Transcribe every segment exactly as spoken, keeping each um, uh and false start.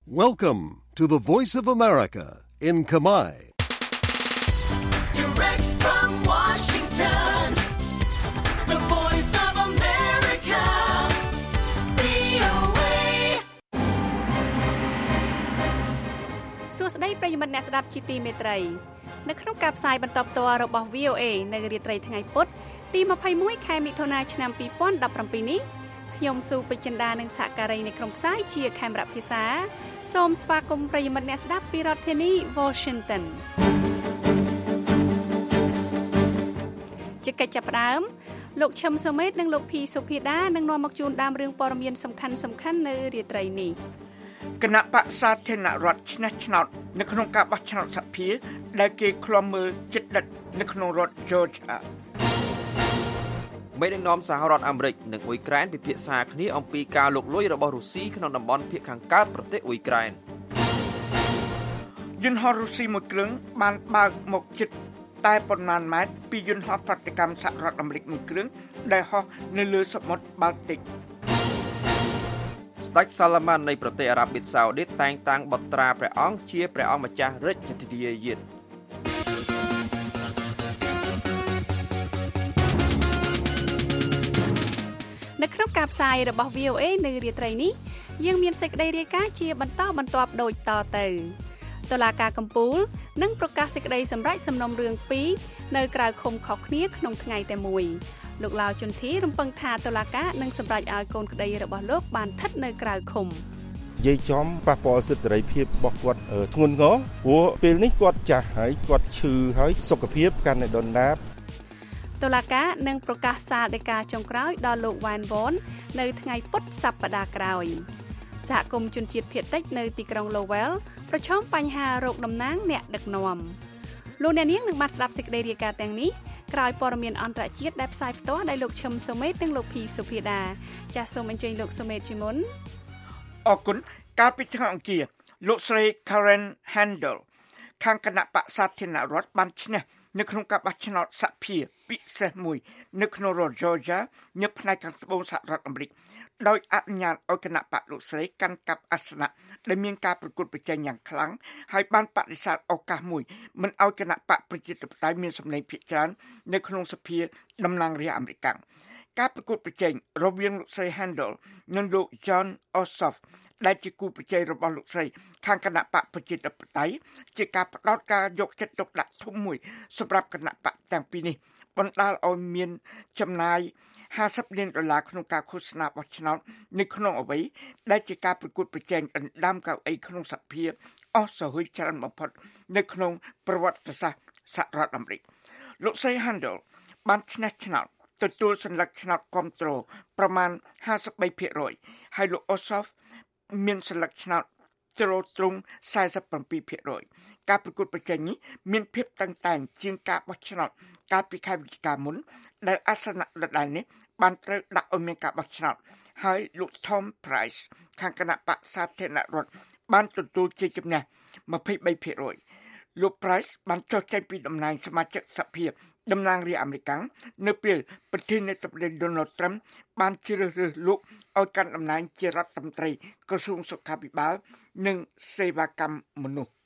Welcome to the Voice of America in Khmer. Direct from Washington, the Voice of America, វី អូ เอសួស្តីប្រិយមិត្តអ្នកស្ដាប់ជាទីមេត្រីនៅក្នុងការផ្សាយបន្តផ្ទាល់របស់ វី អូ เอ នៅរាត្រីថ្ងៃពុធទីยี่สิบเอ็ดខែមិថុនាឆ្នាំยี่สิบสิบเจ็ดនេះខ្ញុំស៊ូពេជ្រចិន្តានិងសហការីនៅក្នុងផ្សាយជាខេមរៈភាសាសូមស្វាគមន៍ប្រិយមិត្តអ្នកស្ដាប់ពីរដ្ឋធានី Washington ជាកិច្ចចាប់ផ្ដើមលោកឈឹមសូមេតនិងលោកភីសុភាដានឹងនាំមកជូនដើមរឿងព័ត៌មានសំខាន់សំខាន់នៅរាត្រីនេះគណៈបក្សសាធារណរដ្ឋឆ្នះឆ្នោតនៅក្នុងការបោះឆ្នោតសភាដែលគេឃ្លាំមើលជិតដិតនៅក្នុងរដ្ឋ Georgia មេដឹកនាំសហរដ្ឋអាមេរិកនិងអ៊ុយក្រែនពិភាក្សាគ្នាអំពីការលុកលុយរបស់រុស្ស៊ីក្នុងតំបន់ភាគខាងកើតប្រទេសអ៊ុយក្រែនយន្តហោះរុស្ស៊ីមួយគ្រឿងបានបើកមកជិតតែប៉ុន្មានម៉ែត្រពីយន្តហោះប្រតិកម្មសហរដ្ឋអាមេរិកមួយគ្រឿងដែលហោះនៅលើសមុទ្របាល់ទិកស្ដេចសាឡម៉ាន់នៃប្រទេសអារ៉ាប៊ីសាអូឌីតតែងតាំងបុត្រាព្រះអង្គជាព្រះអង្គម្ចាស់រាជធានីយាននៅក្នុងការផ្សាយរបស់ វី អូ เอ នៅរាត្រីនេះយើងមានសេចក្តីរាយការណ៍ជាបន្តបន្ទាប់ដូចតទៅតុលាការកំពូលនឹងប្រកាសសេចក្តីសម្រេចសំណុំរឿងពីរនៅក្រៅឃុំខុសគ្នាក្នុងថ្ងៃតែមួយលោកឡាវជុនធីរំពឹងថាតុលាការនឹងសម្រេចឲ្យកូនក្តីរបស់លោកបានស្ថិតនៅក្រៅឃុំយាយចំប៉ះពាល់សិទ្ធិសេរីភាពរបស់គាត់ធ្ងន់ធ្ងរព្រោះពេលនេះគាត់ចាស់ហើយគាត់ឈឺហើយសុខភាពកាន់តែដុនដាបតុលាការនឹងប្រកាសសាលដីកាចុងក្រោយដល់លោកវ៉ានវ៉ននៅថ្ងៃពុធសប្តាហ៍ក្រោយសហគមន៍ជនជាតិភាគតិចនៅទីក្រុង Lowell ប្រឈមបញ្ហារោគតំណាងអ្នកដឹកនាំលោកអ្នកនាងនឹងបានស្ដាប់សេចក្តីរាយការណ៍ទាំងនេះក្រោយព័ត៌មានអន្តរជាតិដែលផ្សាយផ្ទាល់ដោយលោកឈឹមសូមេតនិងលោកភីសុភាដាចាសសូមអញ្ជើញលោកសូមេតជាមុនអរគុណកាលពីថ្ងៃអង្គារលោកស្រី Karen Handel ខាងគណៈបក្សសាធារណរដ្ឋបានឈ្នះនៅក្នុងការបោះឆ្នោតសភាពិសេសមួយនៅក្នុងរដ្ឋ Georgia នៅផ្នែកខាងត្បូងសហរដ្ឋអាមេរិកដោយអនុញ្ញាតឲ្យគណៈបកលោកស្រីកាន់កាប់អាសនៈដែលមានការប្រកួតប្រជែងយ៉ាងខ្លាំងហើយបានបដិសេធឱកាសមួយមិនឲ្យគណៈបកប្រជាធិបតេយ្យមានសម្លេងភាគច្រើននៅក្នុងសភាតំណាងរាស្ត្រអាមេរិកការប្រកួតប្រជែងរវាងលោកស្រី Handel និងលោក John Ossoff ដែលជាគូប្រជែងរបស់លោកស្រីខាងគណៈបកប្រជាធិបតេយ្យជាការផ្ដោតការយកចិត្តទុកដាក់ធំមួយសម្រាប់គណៈបកទាំងពីរនេះបណ្ដាលឲ្យមានចំណាយห้าสิบលានដុល្លារក្នុងការឃោសនាបោះឆ្នោតនៅក្នុងអ្វីដែលជាការប្រកួតប្រជែងដណ្ដើមកៅអីក្នុងសភាអស់សហុយច្រើនបំផុតនៅក្នុងប្រវត្តិសាស្ត្រសហរដ្ឋអាមេរិកលោកស្រី Handel បានឈ្នះឆ្នោតទទួលសញ្ញាឆ្នោតគាំទ្រប្រមាណห้าสิบสามភាគរយហើយលោក Ossoff មានសញ្ញាឆ្នោតទ្រទ្រង់สี่สิบเจ็ดភាគរយការប្រកួតប្រជែងនេះមានភាពតឹងតែងជាងការបោះឆ្នោតកាលពីខែវិច្ឆិកាមុនដែលអាសនៈដដែលនេះបានត្រូវដាក់ឲ្យមានការបោះឆ្នោតហើយលោក Tom Price ខាងគណៈបក្សសាធារណរដ្ឋបានទទួលជ័យជំនះยี่สิบสามភាគរយលោក Price បានចុះចេញពីតំណែងសមាជិកសភាតំណាងរាស្ត្រអាមេរិកនៅពេលប្រធានាធិបតី Donald Trump បានជ្រើសរើសលោកឲ្យកាន់តំណែងជារដ្ឋមន្ត្រីក្រសួងសុខាភិបាលនិងសេវាកម្មមនុស្ស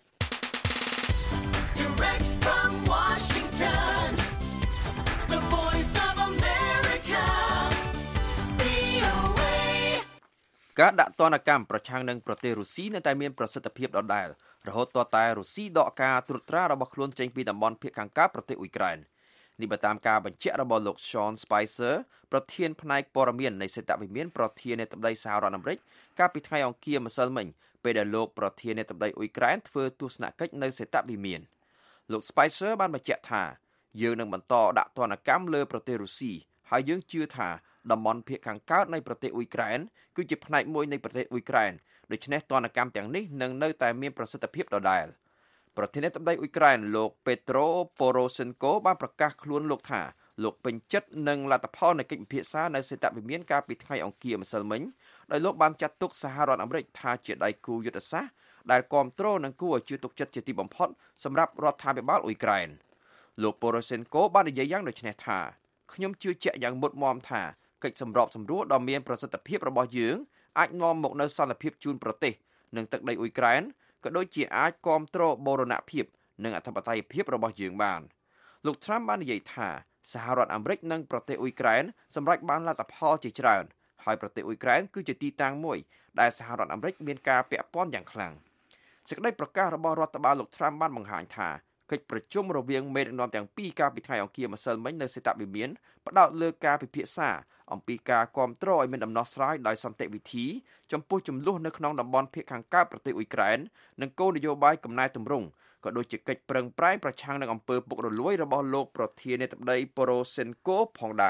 Direct from Washington, the Voice of America, វី អូ เอការដាក់ទណ្ឌកម្មប្រឆាំងនឹងប្រទេសរុស្ស៊ីនៅតែមានប្រសិទ្ធភាពដដែលរហូតទាល់តែរុស្ស៊ីដកការត្រួតត្រារបស់ខ្លួនចេញពីតំបន់ភាគខាងកើតប្រទេសអ៊ុយក្រែននេះបើតាមការបញ្ជាក់របស់លោក Sean Spicer ប្រធានផ្នែកព័ត៌មាននៃសេតវិមានប្រធានាធិបតីសហរដ្ឋអាមេរិកកាលពីថ្ងៃអង្គារម្សិលមិញពេលដែលលោកប្រធានាធិបតីអ៊ុយក្រែនធ្វើទស្សនកិច្ចនៅសេតវិមានលោក Spicer បានបញ្ជាក់ថាយើងនឹងបន្តដាក់ទណ្ឌកម្មលើប្រទេសរុស្ស៊ីហើយយើងជឿថាតំបន់ភាគខាងកើតនៃប្រទេសអ៊ុយក្រែនគឺជាផ្នែកមួយនៃប្រទេសអ៊ុយក្រែនដូច្នេះទណ្ឌកម្មទាំងនេះនឹងនៅតែមានប្រសិទ្ធភាពដដែលប្រធានាធិបតីអ៊ុយក្រែនលោក Petro Poroshenko បានប្រកាសខ្លួនលោកថាលោកពេញចិត្តនឹងលទ្ធផលនៃកិច្ចពិភាក្សានៅសេតវិមានកាលពីថ្ងៃអង្គារម្សិលមិញដោយលោកបានចាត់ទុកសហរដ្ឋអាមេរិកថាជាដៃគូយុទ្ធសាស្ត្រដែលគ្រប់គ្រងនិងគួរឲ្យជឿទុកចិត្តជាទីបំផុតសម្រាប់រដ្ឋាភិបាលអ៊ុយក្រែនលោក Poroshenko បាននិយាយយ៉ាងដូចនេះថាខ្ញុំជឿជាក់យ៉ាងមុតមមថាកិច្ចសម្របសម្រួលដ៏មានប្រសិទ្ធភាពរបស់យើងអាចនាំមកនូវសន្តិភាពជូនប្រទេសនិងទឹកដីអ៊ុយក្រែនក៏ដូចជាអាចគាំទ្របូរណភាពនិងអធិបតេយ្យភាពរបស់យើងបានលោក Trump បាននិយាយថាសហរដ្ឋអាមេរិកនិងប្រទេសអ៊ុយក្រែនសម្រេចបានលទ្ធផលជាច្រើនហើយប្រទេសអ៊ុយក្រែនគឺជាទីតាំងមួយដែលសហរដ្ឋអាមេរិកមានការពាក់ព័ន្ធយ៉ាងខ្លាំងសេចក្តីប្រកាសរបស់រដ្ឋបាលលោក Trump បានបង្ហាញថាកិច្ចប្រជុំរវាងមេដឹកនាំទាំងពីរកាលពីថ្ងៃអង្គារម្សិលមិញនៅសេតវិមានផ្ដោតលើការពិភាក្សាអំពីការគាំទ្រឲ្យមានដំណោះស្រាយដោយសន្តិវិធីចំពោះចំនួននៅក្នុងតំបន់ភាគខាងកើតប្រទេសអ៊ុយក្រែននិងគោលនយោបាយកំណែទម្រង់ក៏ដូចជាកិច្ចប្រឹងប្រែងប្រឆាំងនឹងអំពើពុករលួយរបស់លោកប្រធានាធិបតី Poroshenko ផងដែរ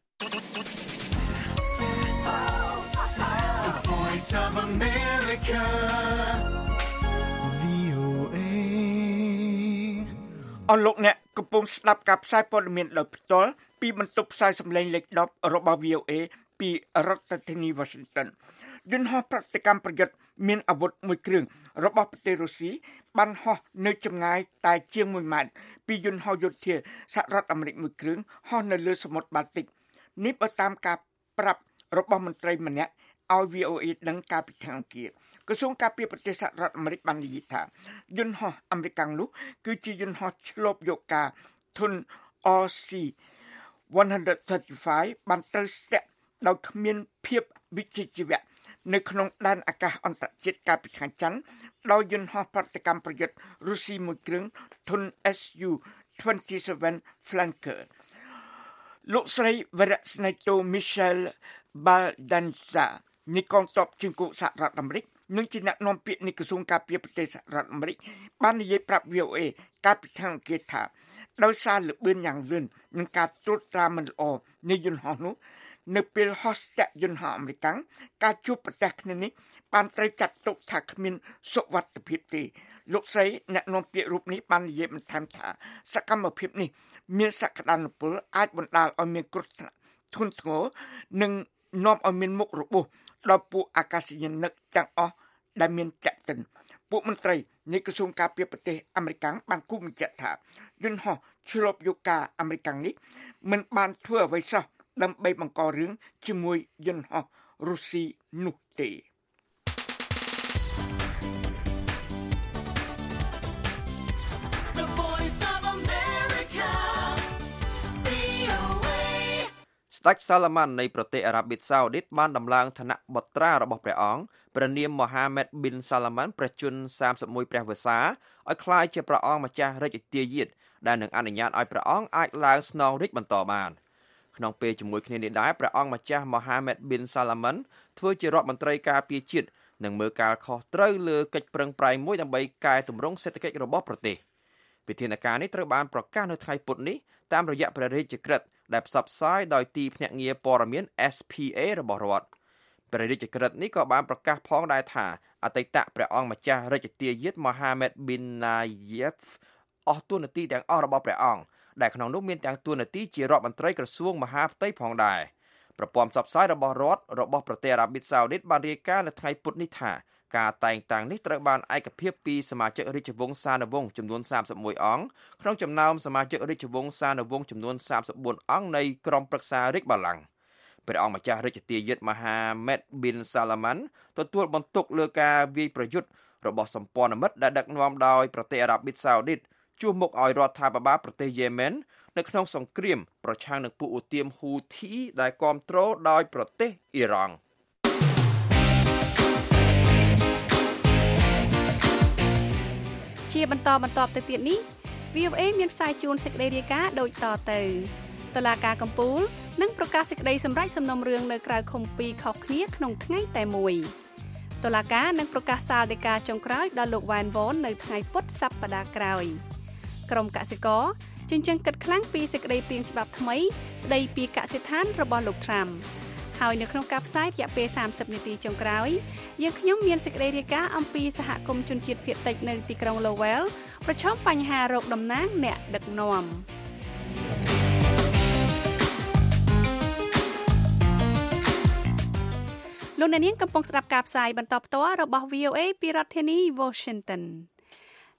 The Voice of America វី អូ เอអស់លោកអ្នកកំពុងស្ដាប់ការផ្សាយព័ត៌មានដោយផ្ទាល់ពីបន្ទប់ផ្សាយសម្លេងលេខដប់របស់ វី អូ เอ ពីរដ្ឋធានី Washington យន្តហោះប្រតិកម្មប្រយុទ្ធមានអាវុធមួយគ្រឿងរបស់ប្រទេសរុស្ស៊ីបានហោះនៅចម្ងាយតែជាងមួយម៉ែត្រពីយន្តហោះយោធាសហរដ្ឋអាមេរិកមួយគ្រឿងហោះនៅលើសមុទ្របាល់ទិកនេះបើតាមការប្រាប់របស់មន្ត្រីម្នាក់ឲ្យ វី អូ เอ ដឹងកាលពីថ្ងៃអង្គារក្រសួងការពារប្រទេសសហរដ្ឋអាមេរិកបាននិយាយថាយន្តហោះអាមេរិកនោះគឺជាយន្តហោះឆ្លប់យកការធុន អារ ស៊ី one thirty-five បានត្រូវស្ទាក់ដោយគ្មានភាពវិជ្ជាជីវៈនៅក្នុងដែនអាកាសអន្តរជាតិកាលពីថ្ងៃច័ន្ទដោយយន្តហោះប្រតិកម្មប្រយុទ្ធរុស្ស៊ីមួយគ្រឿងធុន เอส ยู twenty-seven Flanker លោកស្រីវរៈស្នេហ៍តូ Michelle Baldanza នៃកងទ័ពជើងគោកសហរដ្ឋអាមេរិកនិងជាអ្នកនាំពាក្យនៃក្រសួងការពារប្រទេសសហរដ្ឋអាមេរិកបាននិយាយប្រាប់ វី អូ เอ កាលពីថ្ងៃអង្គារថាដោយសារលឿនយ៉ាងលឿននឹងការត្រួតត្រាមិនល្អនៃយន្តហោះនោះនៅពេលហោះស្ទាក់យន្តហោះអាមេរិកការជួបប្រទះគ្នានេះបានត្រូវចាត់ទុកថាគ្មានសុវត្ថិភាពទេលោកស្រីអ្នកនាំពាក្យរូបនេះបាននិយាយបន្ថែមថាសកម្មភាពនេះមានសក្តានុពលអាចបណ្ដាលឲ្យមានគ្រោះថ្នាក់ធ្ងន់ធ្ងរនិងនាំឲ្យមានមុខរបួសដល់ពួកអាកាសយានិកទាំងអស់ដែលមានចាក់ទិនពួកមន្ត្រីនៃក្រសួងការពារប្រទេសអាមេរិកបានគូបញ្ជាក់ថាយន្តហោះឆ្លប់យកការអាមេរិកនេះមិនបានធ្វើអ្វីសោះដើម្បីបង្ករឿងជាមួយយន្តហោះរុស្ស៊ីនោះទេ The Voice of America វី អូ เอស្ដេចសាឡម៉ាន់នៃប្រទេសអារ៉ាប៊ីសាអូឌីតបានដំឡើងឋានៈបុត្រារបស់ព្រះអង្គព្រះនាម Mohammed bin Salman ព្រះជន្មសាមសិបមួយព្រះវស្សាឲ្យក្លាយជាព្រះអង្គម្ចាស់រាជទាយាទដែលនឹងអនុញ្ញាតឲ្យព្រះអង្គអាចឡើងស្នងរាជបន្តបានក្នុងពេលជាមួយគ្នានេះដែរព្រះអង្គម្ចាស់ Mohammed bin Salman ធ្វើជារដ្ឋមន្ត្រីការពារជាតិនិងមើលការខុសត្រូវលើកិច្ចប្រឹងប្រែងមួយដើម្បីកែតម្រង់សេដ្ឋកិច្ចរបស់ប្រទេសវិធានការនេះត្រូវបានប្រកាសនៅថ្ងៃពុធនេះតាមរយៈព្រះរាជក្រឹត្យដែលផ្សព្វផ្សាយដោយទីភ្នាក់ងារព័ត៌មាន เอส พี เอ របស់រដ្ឋព្រះរាជក្រឹត្យនេះក៏បានប្រកាសផងដែរថាអតីតព្រះអង្គម្ចាស់រាជទាយាទ Mohammed bin Nayef អស់តួនាទីទាំងអស់របស់ព្រះអង្គដែលក្នុងនោះមានទាំងតួនាទីជារដ្ឋមន្ត្រីក្រសួងមហាផ្ទៃផងដែរប្រព័ន្ធផ្សព្វផ្សាយរបស់រដ្ឋរបស់ប្រទេសអារ៉ាប៊ីសាអូឌីតបានរាយការណ៍នៅថ្ងៃពុធនេះថាការតែងតាំងនេះត្រូវបានឯកភាពពីសមាជិករាជវង្សសានវង្សចំនួនសាមសិបមួយអង្គក្នុងចំណោមសមាជិករាជវង្សសានវង្សចំនួនសាមសិបបួនអង្គនៃក្រុមប្រឹក្សារាជបល្ល័ង្កព្រះអង្គម្ចាស់រាជទាយាទ Mohammed bin Salman ទទួលបន្ទុកលើការវាយប្រយុទ្ធរបស់សម្ព័ន្ធមិត្តដែលដឹកនាំដោយប្រទេសអារ៉ាប៊ីសាអូឌីតជួសមុខឲ្យរដ្ឋាភិបាលប្រទេសយេម៉ែននៅក្នុងសង្គ្រាមប្រឆាំងនឹងពួកឧទាមហ៊ូធីដែលគាំទ្រដោយប្រទេសអ៊ីរ៉ង់ជាបន្តបន្តទៅទៀតនេះ វី អូ เอ មានផ្សាយជូនសេចក្តីរាយការណ៍ដូចតទៅតុលាការកំពូលនឹងប្រកាសសេចក្តីសម្រេចសំណុំរឿងនៅក្រៅឃុំពីរខុសគ្នាក្នុងថ្ងៃតែមួយតុលាការនឹងប្រកាសសាលដីកាចុងក្រោយដល់លោកវ៉ែនវ៉ននៅថ្ងៃពុធសប្តាហ៍ក្រោយក្រុមកសិករជញ្ជឹងគិតខ្លាំងពីសេចក្តីព្រាងច្បាប់ថ្មីស្តីពីកសិដ្ឋានរបស់លោក Trump ហើយនៅក្នុងការផ្សាយរយៈពេលសាមសិបនាទីចុងក្រោយយើងខ្ញុំមានសេចក្តីរាយការណ៍អំពីសហគមន៍ជនជាតិភាគតិចនៅទីក្រុង Lowell ប្រឈមបញ្ហារោគតំណាងអ្នកដឹកនាំលោកអ្នកនាងកំពុងស្ដាប់ការផ្សាយបន្តផ្ទាល់របស់ វី អូ เอ ពីរដ្ឋធានី Washington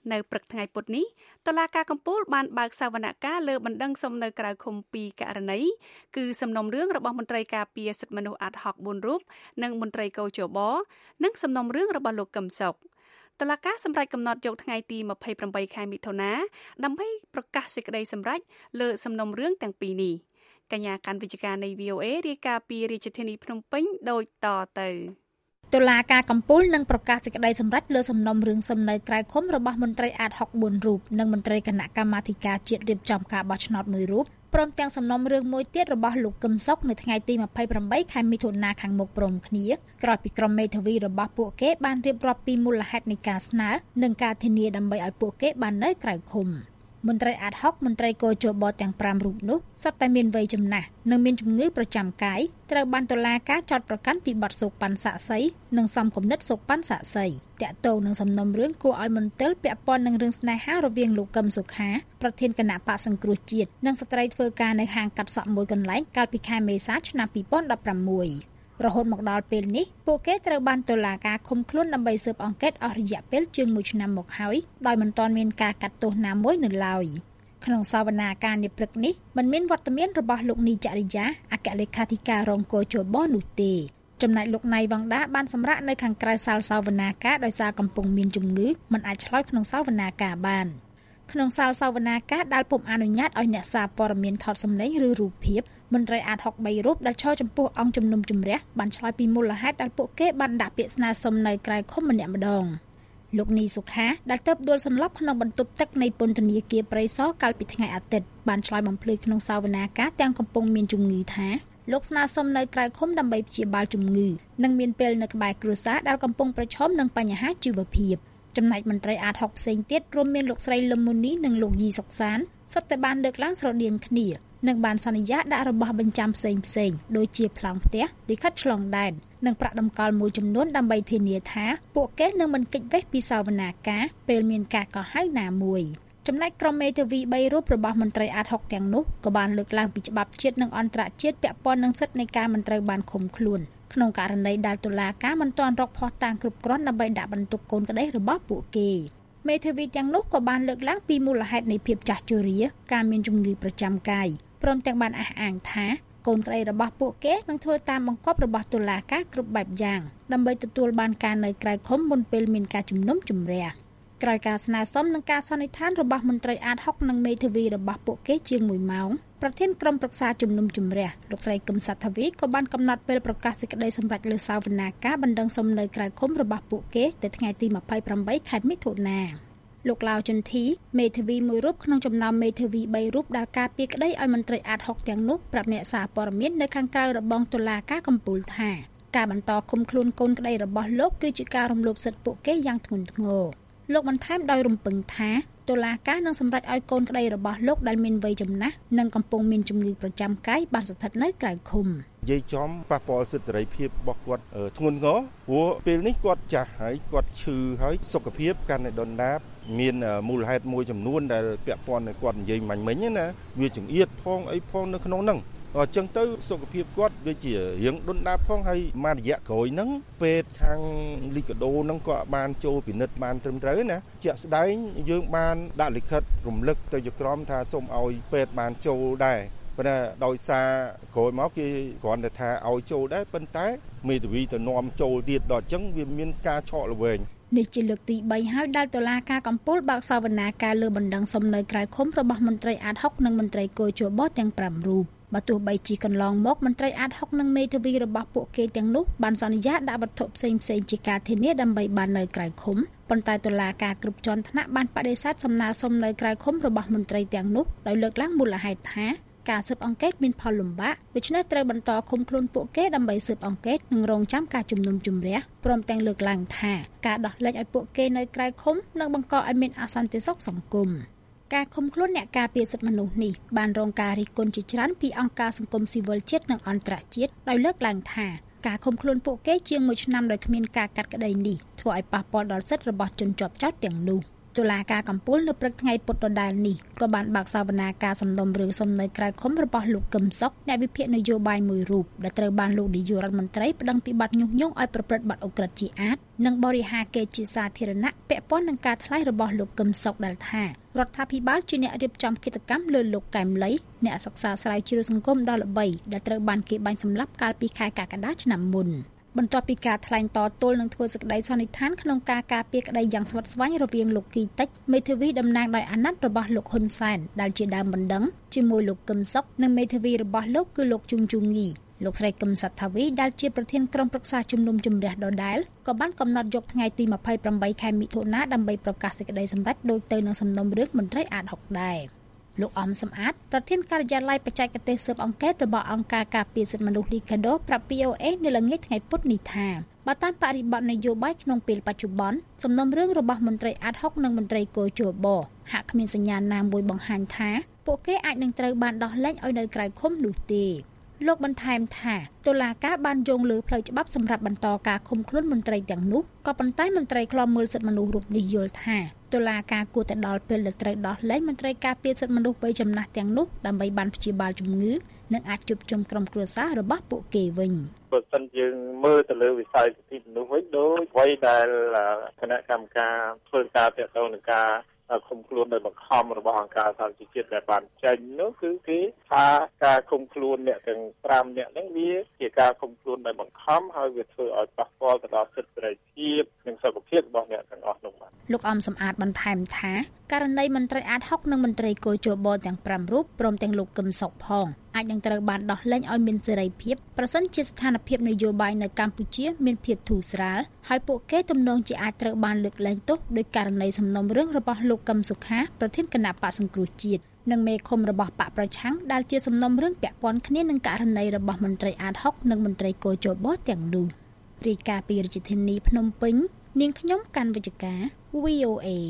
នៅព្រឹកថ្ងៃពុធនេះតុលាការកំពូលបានបើកសវនកម្មលើបណ្ដឹងសុំនៅក្រៅឃុំពីរករណីគឺសំណុំរឿងរបស់មន្ត្រីការពារសិទ្ធិមនុស្សអាត់ហុកបួនរូបនិងមន្ត្រីកោជបនិងសំណុំរឿងរបស់លោកកឹមសុខតុលាការសម្រេចកំណត់យកថ្ងៃទីម្ភៃប្រាំបីខែមិថុនាដើម្បីប្រកាសសេចក្តីសម្រេចលើសំណុំរឿងទាំងពីរនេះកញ្ញាកាន់វិទ្យការនៃ វី អូ เอ រាយការណ៍ពីរាជធានីភ្នំពេញដូចតទៅតុលាការកំពូលនឹងប្រកាសសេចក្តីសម្រេចលើសំណុំរឿងសំណើក្រៅឃុំរបស់មន្ត្រីអាតហុកបួនរូបនិងមន្ត្រីគណៈកម្មាធិការជាតិរៀបចំការបោះឆ្នោតមួយរូបព្រមទាំងសំណុំរឿងមួយទៀតរបស់លោកកឹមសុខនៅថ្ងៃទីម្ភៃប្រាំបីខែមិថុនាខាងមុខព្រមគ្នាក្រោយពីក្រុមមេធាវីរបស់ពួកគេបានរៀបរាប់ពីមូលហេតុនៃការស្នើនិងការធានាដើម្បីឲ្យពួកគេបាននៅក្រៅឃុំមន្ត្រីអាតហុកមន្ត្រីកោជបទាំងប្រាំរូបនោះសុទ្ធតែមានវ័យចំណាស់និងមានជំងឺប្រចាំកាយត្រូវបានតុលាការចោទប្រកាន់ពីបទសោកប៉ាន់សាក់សីនិងសំគំនិតសោកប៉ាន់សាក់សីតាក់ទងនឹងសំណុំរឿងគួរឲ្យមន្ទិលពាក់ព័ន្ធនឹងរឿងស្នេហារវាងលោកកឹមសុខាប្រធានគណៈបក្សសង្គ្រោះជាតិនិងស្ត្រីធ្វើការនៅហាងកាត់សក់មួយកន្លែងកាលពីខែមេសាឆ្នាំពីរពាន់ដប់ប្រាំមួយរហូតមកដល់ពេលនេះពួកគេត្រូវបានតុលាការឃុំខ្លួនដើម្បីស៊ើបអង្កេតអស់រយៈពេលជាងមួយឆ្នាំមកហើយដោយមិនទាន់មានការកាត់ទោសណាមួយនៅឡើយក្នុងសវនាការនាព្រឹកនេះមិនមានវត្តមានរបស់លោកនីចរិយាអគ្គលេខាធិការរងកោជបនោះទេចំណែកលោកណៃវងដាបានសម្រាកនៅខាងក្រៅសាលសវនាការដោយសារកំពុងមានជំងឺមិនអាចឆ្លើយក្នុងសវនាការបានក្នុងសាលសវនាការដែលពុំអនុញ្ញាតឲ្យអ្នកសារព័ត៌មានថតសម្លេងឬរូបភាពមន្ត្រីអាតហុកបីរូបដែលឈរចំពោះអង្គជំនុំជម្រះបានឆ្លើយពីមូលហេតុដែលពួកគេបានដាក់ពាក្យស្នើសុំនៅក្រៅឃុំម្នាក់ម្ដងលោកនីសុខាដែលទៅដួលសន្លប់ក្នុងបន្ទប់ទឹកនៃពន្ធនាគារព្រៃសរកាលពីថ្ងៃអាទិត្យបានឆ្លើយបំភ្លឺក្នុងសវនាការទាំងកំពុងមានជំងឺថាលោកស្នើសុំនៅក្រៅឃុំដើម្បីព្យាបាលជំងឺនិងមានពេលនៅក្បែរគ្រួសារដែលកំពុងប្រឈមនឹងបញ្ហាជីវភាពចំណែកមន្ត្រីអាតហុកផ្សេងទៀតរួមមានលោកស្រីលឹមមូនីនិងលោកយីសុកសានសុទ្ធតែបានលើកឡើងស្រដៀងគ្នានិងបានសន្យាដាក់របស់បញ្ចាំផ្សេងផ្សេងដូចជាប្លង់ផ្ទះលិខិតឆ្លងដែននិងប្រាក់តម្កល់មួយចំនួនដើម្បីធានាថាពួកគេនឹងមិនគេចវេះពីសវនាការពេលមានការកោះហៅណាមួយចំណែកក្រុមមេធាវីបីរូបរបស់មន្ត្រីអាតហុកទាំងនោះក៏បានលើកឡើងពីច្បាប់ជាតិនិងអន្តរជាតិពាក់ព័ន្ធនឹងសិទ្ធិនៃការមិនត្រូវបានឃុំខ្លួនក្នុងករណីដែលតុលាការមិនទាន់រកភស្តុតាងគ្រប់គ្រាន់ដើម្បីដាក់បន្ទុកកូនក្តីរបស់ពួកគេមេធាវីទាំងនោះក៏បានលើកឡើងពីមូលហេតុនៃភាពចាស់ជរាការមានជំងឺប្រចាំកាយព្រមទាំងបានអះអាងថាកូនក្តីរបស់ពួកគេនឹងធ្វើតាមបង្គាប់របស់តុលាការគ្រប់បែបយ៉ាងដើម្បីទទួលបានការនៅក្រៅឃុំមុនពេលមានការជំនុំជម្រះក្រោយការស្នើសុំនិងការសន្និដ្ឋានរបស់មន្ត្រីអាតហុកនិងមេធាវីរបស់ពួកគេជាងមួយម៉ោងប្រធានក្រុមប្រឹក្សាជំនុំជម្រះលោកស្រីកឹមសត្វវីក៏បានកំណត់ពេលប្រកាសសេចក្តីសម្រេចលើសវនាការបណ្ដឹងសុំនៅក្រៅឃុំរបស់ពួកគេទៅថ្ងៃទីម្ភៃប្រាំបីខែមិថុនាលោកឡាវចន្ទធីមេធាវីមួយរូបក្នុងចំណោមមេធាវីបីរូបដែលការពារក្តីឲ្យមន្ត្រីអាតហុកទាំងនោះប្រាប់អ្នកសារព័ត៌មាននៅខាងក្រៅរបងតុលាការកំពូលថាការបន្តឃុំខ្លួនកូនក្តីរបស់លោកគឺជាការរំលោភសិទ្ធិពួកគេយ៉ាងធ្ងន់ធ្ងរលោកបន្ថែមដោយរំពឹងថាតុលាការនឹងសម្រេចឲ្យកូនក្តីរបស់លោកដែលមានវ័យចំណាស់និងកំពុងមានជំងឺប្រចាំកាយបានស្ថិតនៅក្រៅឃុំនិយាយចំប៉ះពាល់សិទ្ធិសេរីភាពរបស់គាត់ធ្ងន់ធ្ងរព្រោះពេលនេះគាត់ចាស់ហើយគាត់ឈឺហើយសុខភាពកាន់តែដុនដាបមានមូលហេតុមួយចំនួនដែលពាក់ព័ន្ធនឹងគាត់និយាយមិញមិញណាវាចង្អៀតផងអីផងនៅក្នុងហ្នឹងអញ្ចឹងទៅសុខភាពគាត់វាជារៀងដុនដាបផងហើយមួយរយៈក្រោយហ្នឹងពេទ្យខាងលីកាដូហ្នឹងក៏បានចូលពិនិត្យបានត្រឹមត្រូវណាជាក់ស្ដែងយើងបានដាក់លិខិតរំលឹកទៅជាក្រុមថាសូមឲ្យពេទ្យបានចូលដែរប៉ុន្តែដោយសារក្រោយមកគេគ្រាន់តែថាឲ្យចូលដែរប៉ុន្តែមេធាវីទៅនាំចូលទៀតដល់អញ្ចឹងវាមានការឆក់ល្វែងនេះជាលើកទីបីហើយដែលតុលាការកំពូលបើកសវនាការលើបណ្ដឹងសុំនៅក្រៅឃុំរបស់មន្ត្រីអាតហុកនិងមន្ត្រីកោជបទាំងប្រាំរូបបើទោះបីជាកន្លងមកមន្ត្រីអាតហុកនិងមេធាវីរបស់ពួកគេទាំងនោះបានសន្យាដាក់វត្ថុផ្សេងៗជាការធានាដើម្បីបាននៅក្រៅឃុំប៉ុន្តែតុលាការគ្រប់ជាន់ថ្នាក់បានបដិសេធសំណើសុំនៅក្រៅឃុំរបស់មន្ត្រីទាំងនោះដោយលើកឡើងមូលហេតុថាការស៊ើបអង្កេតមានផលលំបាកដូច្នេះត្រូវបន្តឃុំខ្លួនពួកគេដើម្បីស៊ើបអង្កេតនិងរងចាំការជំនុំជម្រះព្រមទាំងលើកឡើងថាការដោះលែងឲ្យពួកគេនៅក្រៅឃុំនឹងបង្កឲ្យមានអសន្តិសុខសង្គមការឃុំខ្លួនអ្នកការពារសិទ្ធិមនុស្សនេះបានរងការរិះគន់ជាច្រើនពីអង្គការសង្គមស៊ីវិលជាតិនិងអន្តរជាតិដោយលើកឡើងថាការឃុំខ្លួនពួកគេជាងមួយឆ្នាំដោយគ្មានការកាត់ក្តីនេះធ្វើឲ្យប៉ះពាល់ដល់សិទ្ធិរបស់ជនជាប់ចោទទាំងនោះតុលាការកំពូលនៅព្រឹកថ្ងៃពុធដដែលនេះក៏បានបើកសវនាការសំណុំរឿងសំណើក្រៅឃុំរបស់លោកកឹមសុខអ្នកវិភាគនយោបាយមួយរូបដែលត្រូវបានលោកនាយករដ្ឋមន្ត្រីប្តឹងពីបទញុះញង់ឲ្យប្រព្រឹត្តបទឧក្រិដ្ឋជាអាតនិងបរិហាកេរ្តិ៍ជាសាធារណៈពាក់ព័ន្ធនឹងការថ្លែងរបស់លោកកឹមសុខដែលថារដ្ឋាភិបាលជាអ្នករៀបចំគិតកម្មលើលោកកែមលីអ្នកសិក្សាស្រាវជ្រាវសង្គមដ៏ល្បីដែលត្រូវបានគេបាញ់សម្លាប់កាលពីខែកក្កដាឆ្នាំមុនបន្ទាប់ពីការថ្លែងតទល់នឹងធ្វើសេចក្តីសន្និដ្ឋានក្នុងការការពារក្តីយ៉ាងស្វិតស្វាញរវាងលោកគីតិចមេធាវីតំណាងដោយអាណត្តិរបស់លោកហ៊ុនសែនដែលជាដើមបណ្ដឹងជាមួយលោកកឹមសុខនិងមេធាវីរបស់លោកគឺលោកជុងជូងីលោកស្រីកឹមសត្ថាវីដែលជាប្រធានក្រុមប្រឹក្សាជំនុំជម្រះដដែលក៏បានកំណត់យកថ្ងៃទីម្ភៃប្រាំបីខែមិថុនាដើម្បីប្រកាសសេចក្តីសម្រេចដូចទៅនឹងសំណុំរឿងមន្ត្រីអាត ហុក ដែរលោកអំសំអាតប្រធានការិយាល័យបច្ចេកទេសស៊ើបអង្កេតរបស់អង្គការការពារសិទ្ធិមនុស្សលីកាដូប្រាប់ វី អូ អេ នៅល្ងាចថ្ងៃពុធនេះថាបើតាមបរិបទនយោបាយក្នុងពេលបច្ចុប្បន្នសំណុំរឿងរបស់មន្ត្រីអាត ហុក និងមន្ត្រីគយជបហាក់គ្មានសញ្ញាណាមួយបង្ហាញថាពួកគេអាចនឹងត្រូវបានដោះលែងឲ្យនៅក្រៅឃុំនោះទេលោកបន្ថែមថាតុលាការបានយោងលើផ្លូវច្បាប់សម្រាប់បន្តការឃុំខ្លួនមន្ត្រីទាំងនោះក៏ប៉ុន្តែមន្ត្រីឃ្លាំមើលសិទ្ធិមនុស្សរូបនេះយល់ថាតុលាការគួរតែដល់ពេលដែលត្រូវដោះលែងមន្ត្រីការពារសិទ្ធិមនុស្សបីចំណាស់ទាំងនោះដើម្បីបានព្យាបាលជំងឺនិងអាចជួបជុំក្រុមគ្រួសាររបស់ពួកគេវិញបើសិនយើងមើលទៅលើវិស័យសិទ្ធិមនុស្សវិញដូចអ្វីដែលគណៈកម្មការធ្វើការទាក់ទងនឹងការឃុំខ្លួនដោយបង្ខំរបស់អង្គការសហជីវជាតិដែលបានចេញនោះគឺគេថាការឃុំខ្លួនអ្នកទាំងប្រាំអ្នកហ្នឹងវាជាការឃុំខ្លួនដោយបង្ខំហើយវាធ្វើឲ្យប៉ះពាល់ទៅដល់សិទ្ធិសេរីភាពនិងសុខភាពរបស់អ្នកទាំងអស់នោះបាទលោកអំសំអាតបន្ថែមថាករណីមន្ត្រីអាត ហុក និងមន្ត្រីគយជបទាំងប្រាំរូបព្រមទាំងលោកកឹមសុខផងអាចនឹងត្រូវបានដោះលែងឲ្យមានសេរីភាពប្រសិនជាស្ថានភាពនយោបាយនៅកម្ពុជាមានភាពធូរស្រាលហើយពួកគេទំនងជាអាចត្រូវបានលើកលែងទោសដោយករណីសំណុំរឿងរបស់លោកកឹមសុខាប្រធានគណៈបក្សសង្គ្រោះជាតិនិងមេឃុំរបស់បកប្រឆាំងដែលជាសំណុំរឿងពាក់ព័ន្ធគ្នានឹងករណីរបស់មន្ត្រីអាត ហុក និងមន្ត្រីគយជបទាំងនោះរាយការណ៍ពីរាជធានីភ្នំពេញនាងខ្ញុំកាន់វិជ្ជការ វី អូ អេ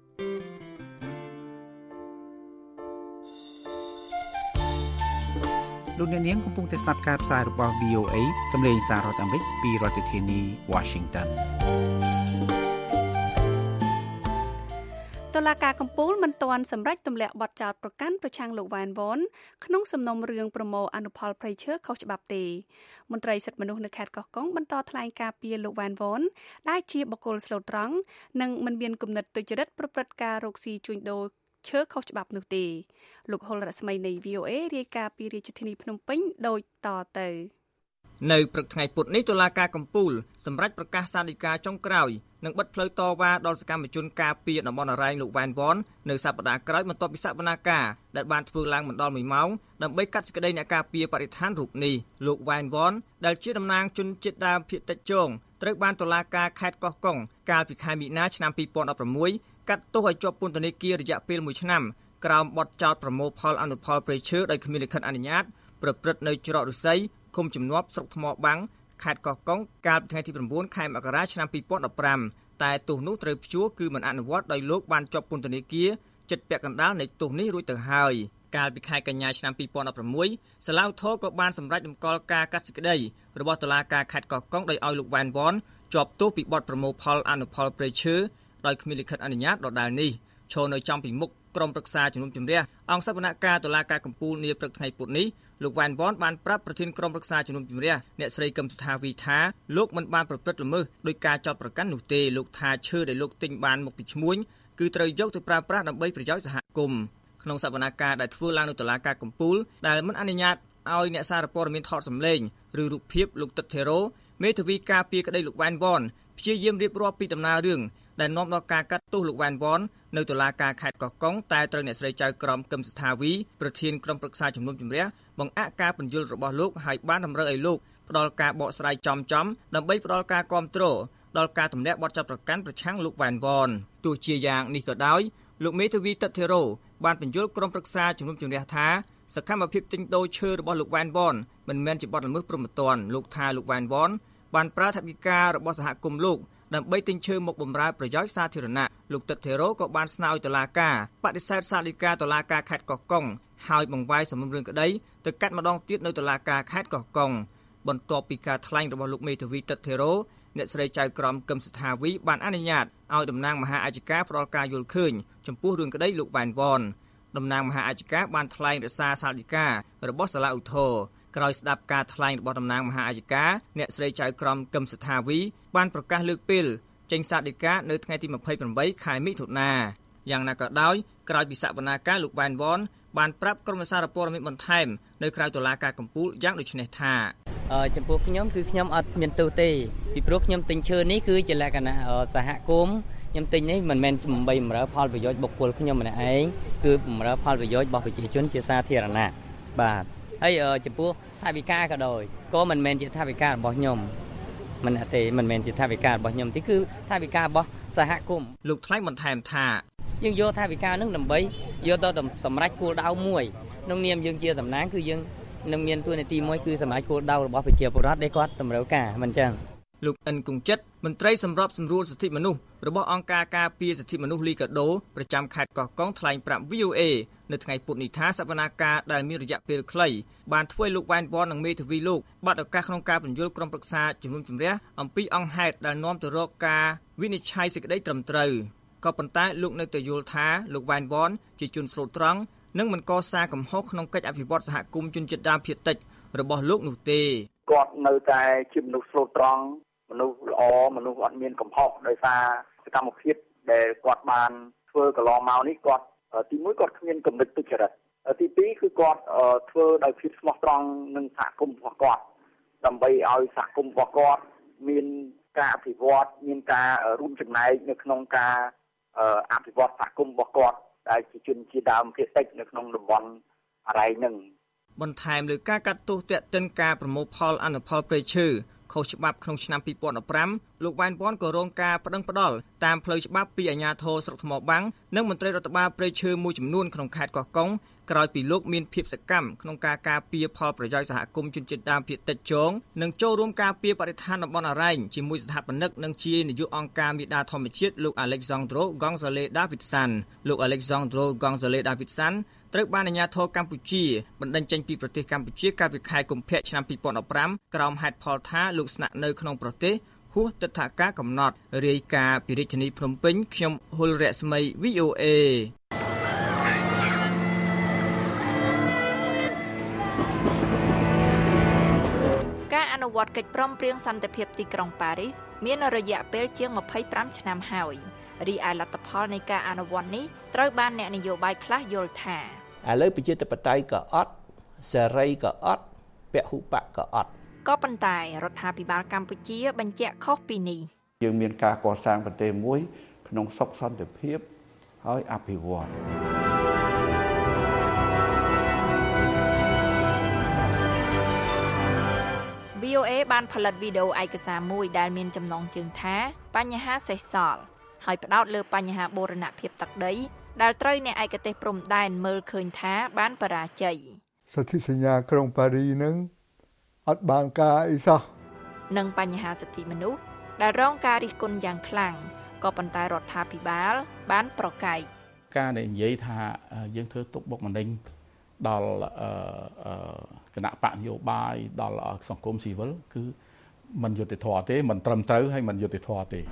លោកអ្នកនាងកំពុងតែស្ដាប់ការផ្សាយរបស់ វី អូ អេ សម្លេងសាររដ្ឋអាមេរិកពីរដ្ឋធានី Washington តុលាការកំពូលមិនទាន់សម្រេចទម្លាក់បទចោទប្រកាន់ប្រឆាំងលោកវ៉ានវ៉នក្នុងសំណុំរឿងប្រមូលអនុផលព្រៃឈើខុសច្បាប់ទេមន្ត្រីសិទ្ធិមនុស្សនៅខេត្តកោះកុងបន្តថ្លែងការពីលោកវ៉ានវ៉នដែលជាបុគ្គលស្លូតត្រង់និងមិនមានគំនិតទុច្ចរិតប្រព្រឹត្តការរកស៊ីជួញដូរឈើខុសច្បាប់នោះទេលោកហុលរស្មីនៃ វី អូ អេ រាយការណ៍ពីរាជធានីភ្នំពេញដូចតទៅនៅព្រឹកថ្ងៃពុធនេះតុលាការកំពូលសម្រេចប្រកាសសាលដីកាចុងក្រោយនិងបិទផ្លូវតវ៉ាដល់សកម្មជនការពារតំបន់អរ៉ែងលោកវ៉ានវ៉ននៅសប្តាហ៍ក្រោយបន្ទាប់ពីសវនាការដែលបានធ្វើឡើងមិនដល់មួយម៉ោងដើម្បីកាត់សេចក្តីអ្នកការពារបរិស្ថានរូបនេះលោកវ៉ានវ៉នដែលជាតំណាងជនជាតិដើមភាគតិចជងត្រូវបានតុលាការខេត្តកោះកុងកាលពីខែមិនិនាឆ្នាំពីរពាន់ដប់ប្រាំមួយកាត់ទោសឲ្យជាប់ពន្ធនាគាររយៈពេលមួយឆ្នាំក្រោមបទចោទប្រមូលផលអនុផលព្រៃឈើដោយគ្មានលិខិតអនុញ្ញាតប្រព្រឹត្តនៅច្រកឫស្សីឃុំជំនាប់ស្រុកថ្មបាំងខេត្តកោះកុងកាលពីថ្ងៃទីប្រាំបួនខែមករាឆ្នាំពីរពាន់ដប់ប្រាំតែទោសនោះត្រូវព្យួរគឺមិនអនុវត្តដោយលោកបានជាប់ពន្ធនាគារជិតពាក់កណ្ដាលនៃទោសនេះរួចទៅហើយកាលពីខែកញ្ញាឆ្នាំពីរពាន់ដប់ប្រាំមួយសាឡាវថោក៏បានសម្រេចតម្កល់ការកាត់សេចក្តីរបស់តុលាការខេត្តកោះកុងដោយឲ្យលោកវ៉ានវ៉នជាប់ទោសពីបទប្រមូលផលអនុផលព្រៃឈើដោយគ្មានលិខិតអនុញ្ញាតដដែលនេះឈរនៅចំពីមុខក្រុមប្រឹក្សាជំនុំជម្រះអង្គសវនការតុលាការកំពូលនាព្រឹកថ្ងៃពុធនេះលោកវ៉ានវ៉នបានប្រាប់ប្រធានក្រុមប្រឹក្សាជំនុំជម្រះអ្នកស្រីកឹមសថាវីថាលោកមិនបានប្រព្រឹត្តល្មើសដោយការចោទប្រកាន់នោះទេលោកថាឈើដែលលោកទិញបានមកពីឈ្មួញគឺត្រូវយកទៅប្រើប្រាស់ដើម្បីប្រយោជន៍សហគមន៍ក្នុងសវនការដែលធ្វើឡើងនៅតុលាការកំពូលដែលមិនអនុញ្ញាតឲ្យអ្នកសារព័ត៌មានថតសម្លេងឬរូបភាពលោកទឹកថេរ៉ូមេធាវីការពារក្តីលោកវ៉ានវ៉នព្យាយាមរៀបរាប់ពីដំណើររឿងដែលនាំដល់ការកាត់ទោសលោកវ៉ានវ៉ននៅតុលាការខេត្តកោះកុងតែត្រូវអ្នកស្រីចៅក្រមកឹមសថាវីប្រធានក្រុមប្រឹក្សាជំនុំជម្រះបង្អាក់ការពន្យល់របស់លោកហើយបានតម្រូវឲ្យលោកផ្ដល់ការបកស្រាយចំចំដើម្បីផ្ដល់ការគាំទ្រដល់ការទម្លាក់បទចោទប្រកាន់ប្រឆាំងលោកវ៉ានវ៉នទោះជាយ៉ាងនេះក៏ដោយលោកមេធាវីទឹកថេរ៉ូបានពន្យល់ក្រុមប្រឹក្សាជំនុំជម្រះថាសកម្មភាពទិញដូរឈើរបស់លោកវ៉ានវ៉នមិនមែនជាបទល្មើសព្រហ្មទណ្ឌលោកថាលោកវ៉ានវ៉នបានប្រើថវិការបស់សហគមន៍លោកដើម្បីទិញឈើមកបម្រើប្រយោជន៍សាធារណៈលោកទឹកថេរ៉ូក៏បានស្នើឲ្យតុលាការបដិសេធសាលដីកាតុលាការខេត្តកោះកុងហើយបង្វែរសំណុំរឿងក្តីទៅកាត់ម្ដងទៀតនៅតុលាការខេត្តកោះកុងបន្ទាប់ពីការថ្លែងរបស់លោកមេធាវីទឹកថេរ៉ូអ្នកស្រីចៅក្រមគឹមសថាវីបានអនុញ្ញាតឲ្យតំណាងមហាអធិការផ្ដល់ការយល់ឃើញចំពោះរឿងក្តីលោកវ៉ែនវ៉នតំណាងមហាអធិការបានថ្លែងរក្សាសាលដីការបស់សាលាឧទ្ធរក្រោយស្ដាប់ការថ្លែងរបស់តំណាងមហាអធិការអ្នកស្រីចៅក្រមគឹមសថាវីបានប្រកាសលើកពេលចេញសាលដីកានៅថ្ងៃទីម្ភៃប្រាំខែមិថុនាយ៉ាងណាក៏ដោយក្រោយពីសវនាការលោកវ៉ែនវ៉នបានប្រាប់ក្រុមសារព័ត៌មានបន្ថែមនៅក្រៅតុលាការកំពូលយ៉ាងដូចនេះថាចំពោះខ្ញុំគឺខ្ញុំអត់មានទោសទេពីព្រោះខ្ញុំទិញឈើនេះគឺជាលក្ខណៈសហគមន៍ខ្ញុំទិញនេះមិនមែនដើម្បីបម្រើផលប្រយោជន៍បុគ្គលខ្ញុំម្នាក់ឯងគឺបម្រើផលប្រយោជន៍របស់ប្រជាជនជាសាធារណៈបាទហើយចំពោះថវិកាក៏ដោយក៏មិនមែនជាថវិការបស់ខ្ញុំមិនទេមិនមែនជាថវិការបស់ខ្ញុំទេគឺថវិការបស់សហគមន៍លោកថ្លែងបន្ថែមថាយើងយកថវិកានឹងដើម្បីយកទៅសម្រេចគោលដៅមួយក្នុងនាមយើងជាតំណាងគឺយើងនឹងមានតួនាទីមួយគឺសម្រេចគោលដៅរបស់ប្រជាពលរដ្ឋដែលគាត់តម្រូវការមិនចឹងលោកអិនគង្ជិតមន្ត្រីសម្របសម្រួលសិទ្ធិមនុស្សរបស់អង្គការការពារសិទ្ធិមនុស្សលីកាដូប្រចាំខេត្តកោះកុងថ្លែងប្រាប់ វី អូ អេ នៅថ្ងៃពុធនេះថាសវនាការដែលមានរយៈពេលខ្លីបានធ្វើឲ្យលោកវ៉ែនវ៉ននិងមេធាវីលោកបាត់ឱកាសក្នុងការពន្យល់ក្រុមប្រឹក្សាជំនុំជម្រះអំពីអង្គហេតុដែលនាំទៅរកការវិនិច្ឆ័យសេចក្តីត្រឹមត្រូវក៏ប៉ុន្តែលោកនៅតែយល់ថាលោកវ៉ែនវ៉នជាជនស្លូតត្រង់និងមិនកសាងកំហុសក្នុងកិច្ចអភិវឌ្ឍសហគមន៍ជនជាតិដើមភាគតិចរបស់លោកនោះទេគាត់នៅតែជាមនុស្សស្លូតត្រង់មនុស្សល្អមនុស្សអត់មានកំហុសដោយសារសកម្មភាពដែលគាត់បានធ្វើកន្លងមកនេះគាត់ទីមួយគាត់គ្មានគំនិតទុច្ចរិតទីពីរគឺគាត់ធ្វើដោយភាពស្មោះត្រង់នឹងសហគមន៍របស់គាត់ដើម្បីឲ្យសហគមន៍របស់គាត់មានការអភិវឌ្ឍមានការរួមចំណែកនៅក្នុងការអភិវឌ្ឍសហគមន៍របស់គាត់ដែលជាជនជាដើមភាគតិចនៅក្នុងតំបន់អរ៉ៃនឹងបន្ថែមលើការកាត់ទោសទាក់ទិនការប្រមូលផលអនុផលព្រៃឈើខុសច្បាប់ក្នុងឆ្នាំពីរពាន់ដប់ប្រាំលោកវ៉ែនវ៉នក៏រងការប្តឹងផ្តល់តាមផ្លូវច្បាប់ពីអាជ្ញាធរស្រុកថ្មបាំងនិងមន្ត្រីរដ្ឋបាលព្រៃឈើមួយចំនួនក្នុងខេត្តកោះកុងក្រោយពីលោកមានភាពសកម្មក្នុងការការពារផលប្រយោជន៍សហគមន៍ជនជាតិដើមភាគតិចជងនិងចូលរួមការពារបរិស្ថានតំបន់អរ៉ែងជាមួយស្ថាបនិកនិងជានាយកអង្គការមេដាធម្មជាតិលោក Alexandro Gonzalez Davidson លោក Alexandro Gonzalez Davidson ត្រូវបានអាជ្ញាធរកម្ពុជាបណ្តេញចេញពីប្រទេសកម្ពុជាកាលពីខែកុម្ភៈឆ្នាំពីរពាន់ដប់ប្រាំក្រោមហេតុផលថាលោកស្នាក់នៅក្នុងប្រទេសហួសទិដ្ឋាការកំណត់រាយការណ៍ពីរាជធានីភ្នំពេញខ្ញុំហុលរស្មី វី អូ អេការអនុវត្តកិច្ចព្រមព្រៀងសន្តិភាពទីក្រុងប៉ារីសមានរយៈពេលជាងម្ភៃប្រាំឆ្នាំហើយរីឯលទ្ធផលនៃការអនុវត្តនេះត្រូវបានអ្នកនយោបាយខ្លះយល់ថាឥឡូវប្រជាធិបតេយ្យក៏អត់សេរីក៏អត់ពហុបកក៏អត់ក៏ប៉ុន្តែរដ្ឋាភិបាលកម្ពុជាបញ្ជាក់ខុសពីនេះយើងមានការកសាងប្រទេសមួយក្នុងសុខសន្តិភាពហើយអភិវឌ្ឍវី អូ អេ បានផលិតវីដេអូឯកសារមួយដែលមានចំណងជើងថាបញ្ហាសេសសល់ហើយផ្ដោតលើបញ្ហាបូរណភាពទឹកដីដែលត្រូវអ្នកឯកទេសព្រំដែនមើលឃើញថាបានបរាជ័យសន្ធិសញ្ញាក្រុងប៉ារីនឹងអត់បានការអីសោះនិងបញ្ហាសិទ្ធិមនុស្សដែលរងការរិះគន់យ៉ាងខ្លាំងក៏ប៉ុន្តែរដ្ឋាភិបាលបានប្រកែកការដែលនិយាយថាយើងធ្វើទុកបុកម្នេញដល់គណៈបកនយោបាយដល់សង្គមស៊ីវិលគឺមិនយុត្តិធម៌ទេមិនត្រឹមត្រូវហើយមិនយុត្តិធម៌ទេ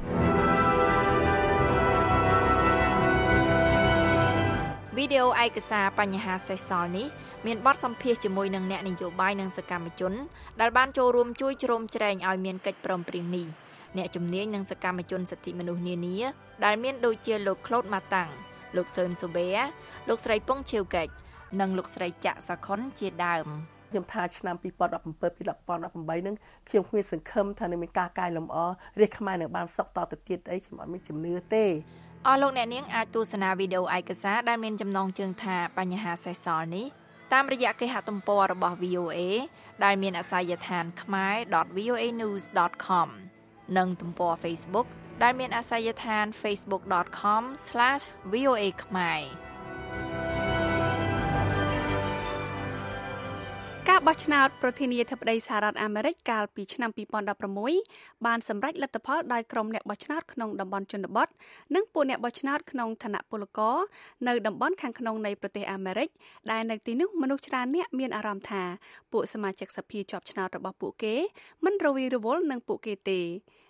វីដេអូឯកសារបញ្ហាសេសសល់នេះមានបទសម្ភាសន៍ជាមួយនឹងអ្នកនយោបាយនិងសកម្មជនដែលបានចូលរួមជួយជ្រោមជ្រែងឲ្យមានកិច្ចព្រមព្រៀងនេះអ្នកជំនាញនិងសកម្មជនសិទ្ធិមនុស្សនានាដែលមានដូចជាលោក Claude Matang លោក Seun Sobe លោកស្រីពងឈៀវកេចនិងលោកស្រីចាក់សាខុនជាដើមខ្ញុំថាឆ្នាំពីរពាន់ដប់ប្រាំពីរ ពីរពាន់ដប់ប្រាំបីហ្នឹងខ្ញុំគ្មានសង្ឃឹមថានឹងមានការកែលម្អរាជខ្មែរនឹងបានសុខតទៅទៀតអីខ្ញុំអត់មានជំនឿទេអស់លោកអ្នកនាងអាចទស្សនាវីដេអូឯកសារដែលមានចំណងជើងថាបញ្ហាសេសសល់នេះតាមរយៈគេហទំព័ររបស់ វី អូ អេ ដែលមានអាសយដ្ឋាន khmer dot v o a news dot com និងទំព័រ Facebook ដែលមានអាសយដ្ឋាន facebook dot com slash v o a khmer ការបោះឆ្នោតប្រធានាធិបតីសហរដ្ឋអាមេរិកកាលពីឆ្នាំពីរពាន់ដប់ប្រាំមួយបានសម្រេចលទ្ធផលដោយក្រុមអ្នកបោះឆ្នោតក្នុងតំបន់ជនបទនិងពួកអ្នកបោះឆ្នោតក្នុងឋានៈពលករនៅតំបន់ខាងក្នុងនៃប្រទេសអាមេរិកដែលនៅទីនោះមនុស្សច្រើនអ្នកមានអារម្មណ៍ថាពួកសមាជិកសភាជាប់ឆ្នោតរបស់ពួកគេមិនរវីរវល់នឹងពួកគេទេ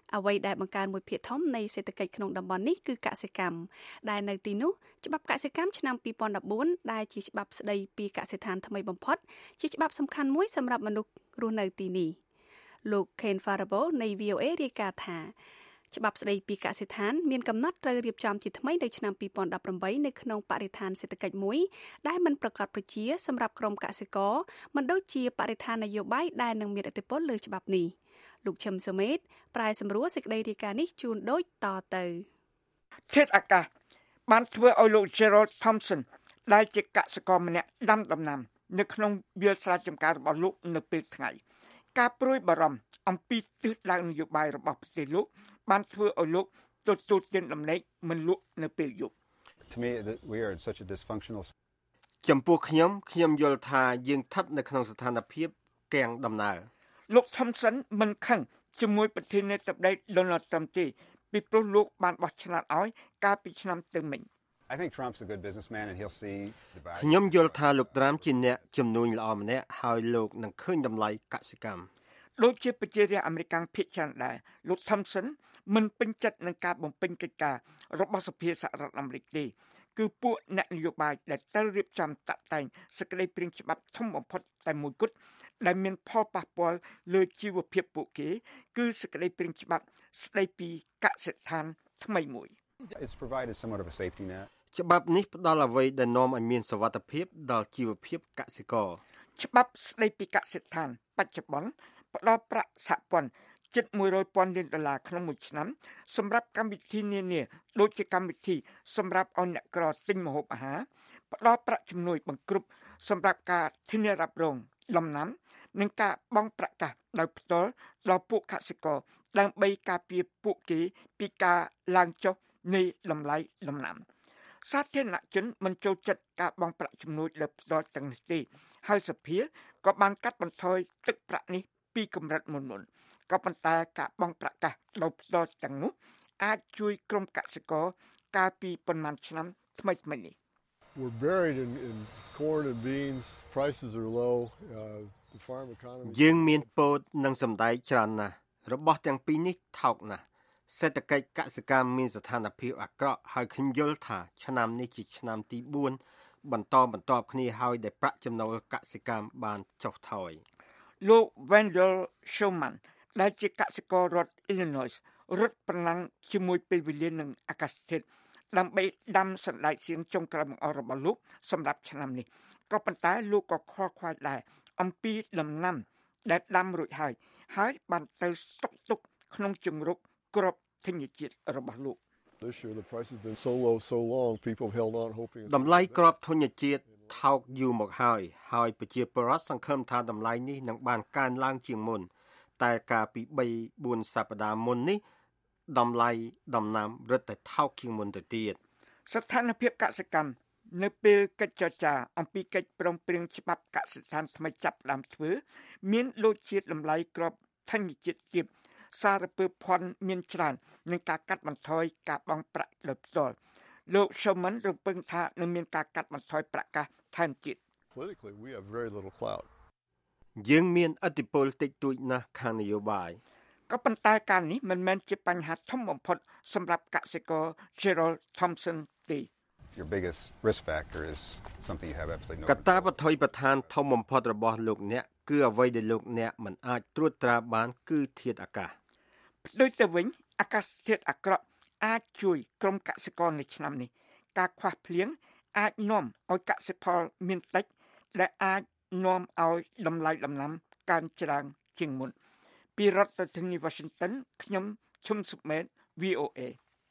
អ្វីដែលបង្កើនមួយភាគធំនៃសេដ្ឋកិច្ចក្នុងតំបន់នេះគឺកសិកម្មដែលនៅទីនោះច្បាប់កសិកម្មឆ្នាំពីរពាន់ដប់បួនដែលជាច្បាប់ស្តីពីកសិដ្ឋានថ្មីបំផុតជាច្បាប់សំខាន់មួយសម្រាប់មនុស្សរស់នៅទីនេះលោក Ken Farabo នៃ វី អូ អេ រាយការណ៍ថាច្បាប់ស្តីពីកសិដ្ឋានមានកំណត់ត្រូវរៀបចំជាថ្មីនៅឆ្នាំពីរពាន់ដប់ប្រាំបីនៅក្នុងបរិស្ថានសេដ្ឋកិច្ចមួយដែលមិនប្រកបប្រជាសម្រាប់ក្រុមកសិករមិនដូចជាបរិស្ថាននយោបាយដែលនឹងមានឥទ្ធិពលលើច្បាប់នេះលោកឈឹមសុមេតប្រែសម្រួលសេចក្តីរាយការណ៍នេះជូនដូចតទៅធាតុអាកាសបានធ្វើឲ្យលោក Gerald Thompson ដែលជាកសិករម្នាក់ដាំដំណាំនៅក្នុងវាលស្រែចម្ការរបស់លោកនៅពេលថ្ងៃការព្រួយបារម្ភអំពីទិសដៅនយោបាយរបស់ប្រទេសលោកបានធ្វើឲ្យលោកទទួលទានដំណេកមិនលក់នៅពេលយប់ To me we are in such a dysfunctional ចំពោះខ្ញុំខ្ញុំយល់ថាយើងស្ថិតនៅក្នុងស្ថានភាពកាំងដំណើរលោក Thompson មិនខឹងជាមួយប្រធានាធិបតី Donald Trump ទេពីព្រោះលោកបានបោះឆ្នោតឲ្យកាលពីឆ្នាំទៅមិញ I think Trump's a good businessman and he'll see the value ខ្ញុំយល់ថាលោកត្រាំជាអ្នកជំនួញល្អម្នាក់ហើយលោកនឹងឃើញតម្លៃកសិកម្មដូចជាប្រជារាស្ត្រអាមេរិកភាគច្រើនដែរលោក Thompson មិនពេញចិត្តនឹងការបំពេញកិច្ចការរបស់សភាសហរដ្ឋអាមេរិកទេគឺពួកអ្នកនយោបាយដែលត្រូវរៀបចំតាក់តែងសេចក្តីព្រាងច្បាប់ធំបំផុតតែមួយគត់ដែលមានផលប៉ះពាល់លើជីវភាពពួកគេគឺសេចក្តីព្រាងច្បាប់ស្តីពីកសិដ្ឋានថ្មីមួយ It's provided somewhat of a safety net ច្បាប់នេះផ្ដល់អ្វីដែលនាំឲ្យមានសុវត្ថិភាពដល់ជីវភាពកសិករច្បាប់ស្តីពីកសិដ្ឋានបច្ចុប្បន្នផ្ដល់ប្រាក់សហព័ន្ធជិតមួយរយពាន់លានដុល្លារក្នុងមួយឆ្នាំសម្រាប់កម្មវិធីនានាដូចជាកម្មវិធីសម្រាប់ឲ្យអ្នកក្រទិញម្ហូបអាហារផ្ដល់ប្រាក់ជំនួយបង្គ្រប់សម្រាប់ការធានារ៉ាប់រងដំណាំនិងការបង់ប្រាក់កាសដោយផ្ទាល់ដល់ពួកកសិករដើម្បីការពារពួកគេពីការឡើងចុះនៃតម្លៃដំណាំសាធារណជនមិនចូលចិត្តការបង់ប្រាក់ជំនួយលើផ្ទាល់ទាំងនេះទេហើយសភាក៏បានកាត់បន្ថយទឹកប្រាក់នេះពីកម្រិតមុនមុនក៏ប៉ុន្តែការបង់ប្រាក់កាសដោយផ្ទាល់ទាំងនោះអាចជួយក្រុមកសិករកាលពីប៉ុន្មានឆ្នាំថ្មីៗនេះ We're buried in in corn and beans prices are low uh the farm economy យើងមានពោតនិងសណ្តែកច្រើនណាស់របស់ទាំងពីរនេះថោកណាស់សេដ្ឋកិច្ចកសិកម្មមានស្ថានភាពអាក្រក់ហើយខ្ញុំយល់ថាឆ្នាំនេះជាឆ្នាំទីបួនបន្តបន្ទាប់គ្នាហើយដែលប្រាក់ចំណូលកសិកម្មបានចុះថយលោក Wendell Sherman ដែលជាកសិកររដ្ឋ Illinois រត់ប្រណាំងជាមួយពេលវេលានិងអាកាសធាតុដើម្បីដាំសណ្តែកសៀងចុងក្រោយបង្អស់របស់លោកសម្រាប់ឆ្នាំនេះក៏ប៉ុន្តែលោកក៏ខ្វល់ខ្វាយដែរអំពីដំណាំដែលដាំរួចហើយហើយបានទៅស្តុកទុកក្នុងជង្រុកក្របធញ្ញជាតិរបស់លោក This year the price has been so low so long people held on hoping តម្លៃក្របធញ្ញជាតិថោកយូរមកហើយហើយប្រជាពលរដ្ឋសង្ឃឹមថាតម្លៃនេះនឹងបានកើនឡើងជាងមុនតែកាលពីបីបួនសប្តាហ៍មុននេះតម្លៃដំណាំរឹតតែថោកជាងមុនទៅទៀតស្ថានភាពកសិកម្មនៅពេលកិច្ចចរចាអំពីកិច្ចព្រមព្រៀងច្បាប់កសិដ្ឋានថ្មីចាប់ផ្ដើមធ្វើមានដូចជាតម្លៃក្របធញ្ញជាតិទាបសារពើភ័ណ្ឌមានច្រើននឹងការកាត់បន្ថយការបង់ប្រាក់ដោយផ្ទាល់លោក Sherman រំពឹងថានឹងមានការកាត់បន្ថយប្រាក់កាសថែមទៀត Politically we have very little clout យើងមានឥទ្ធិពលតិចតួចណាស់ខាងនយោបាយក៏ប៉ុន្តែការនេះមិនមែនជាបញ្ហាធំបំផុតសម្រាប់កសិករ Gerald Thompson ទេ Your biggest risk factor is something you have absolutely no កត្តាប្រថុយប្រឋានធំបំផុតរបស់លោកអ្នកគឺអ្វីដែលលោកអ្នកមិនអាចត្រួតត្រាបានគឺធាតុអាកាសដូចទៅវិញអាកាសធាតុអាក្រក់អាចជួយក្រុមកសិករនៅឆ្នាំនេះការខ្វះភ្លៀងអាចនាំឲ្យកសិផលមានតិចដែលអាចនាំឲ្យតម្លៃដំណាំកើនច្រើនជាងមុនពីរដ្ឋធានី Washington ខ្ញុំឈឹមសុមេត វី អូ เอ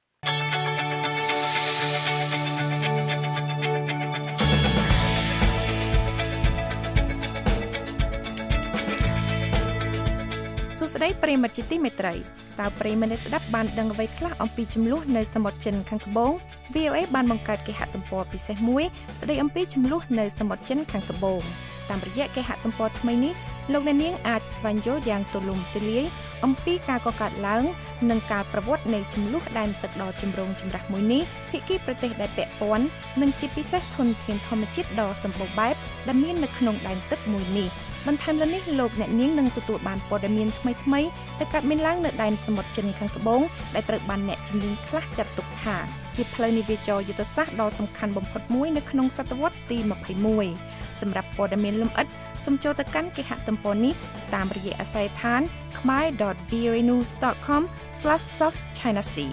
សួស្តីប្រិយមិត្តជាទីមេត្រីតើប្រិយមិត្តស្ដាប់បានដឹងអ្វីខ្លះអំពីចំនួននៅសមុទ្រចិនខាងត្បូង វី អូ เอ បានបង្កើតគេហទំព័រពិសេសមួយស្ដីអំពីចំនួននៅសមុទ្រចិនខាងត្បូងតាមរយៈគេហទំព័រថ្មីនេះលោកអ្នកនាងអាចស្វែងយល់យ៉ាងទូលំទូលាយអំពីការកកើតឡើងនិងការប្រវត្តិនៃចំនួនដែនទឹកដ៏ចម្រូងចម្រាសមួយនេះភាគីប្រទេសដែលពាក់ព័ន្ធនិងជាពិសេសធនធានធម្មជាតិដ៏សម្បូរបែបដែលមាននៅក្នុងដែនទឹកមួយនេះបន្ថែមលើនេះលោកអ្នកនាងនឹងទទួលបានព័ត៌មានថ្មីៗដែលកើតមានឡើងនៅដែនសមុទ្រចិនខាងត្បូងដែលត្រូវបានអ្នកជំនាញខ្លះចាត់ទុកថាជាផ្លូវនាវាចរយុទ្ធសាស្ត្រដ៏សំខាន់បំផុតមួយនៅក្នុងសតវត្សទីម្ភៃមួយសម្រាប់ព័ត៌មានលម្អិតសូមចូលទៅកាន់គេហទំព័រនេះតាមរយៈអាស័យដ្ឋាន ខមែរ ដត វី អូ эй ニューส ដត com ស្លាស south china sea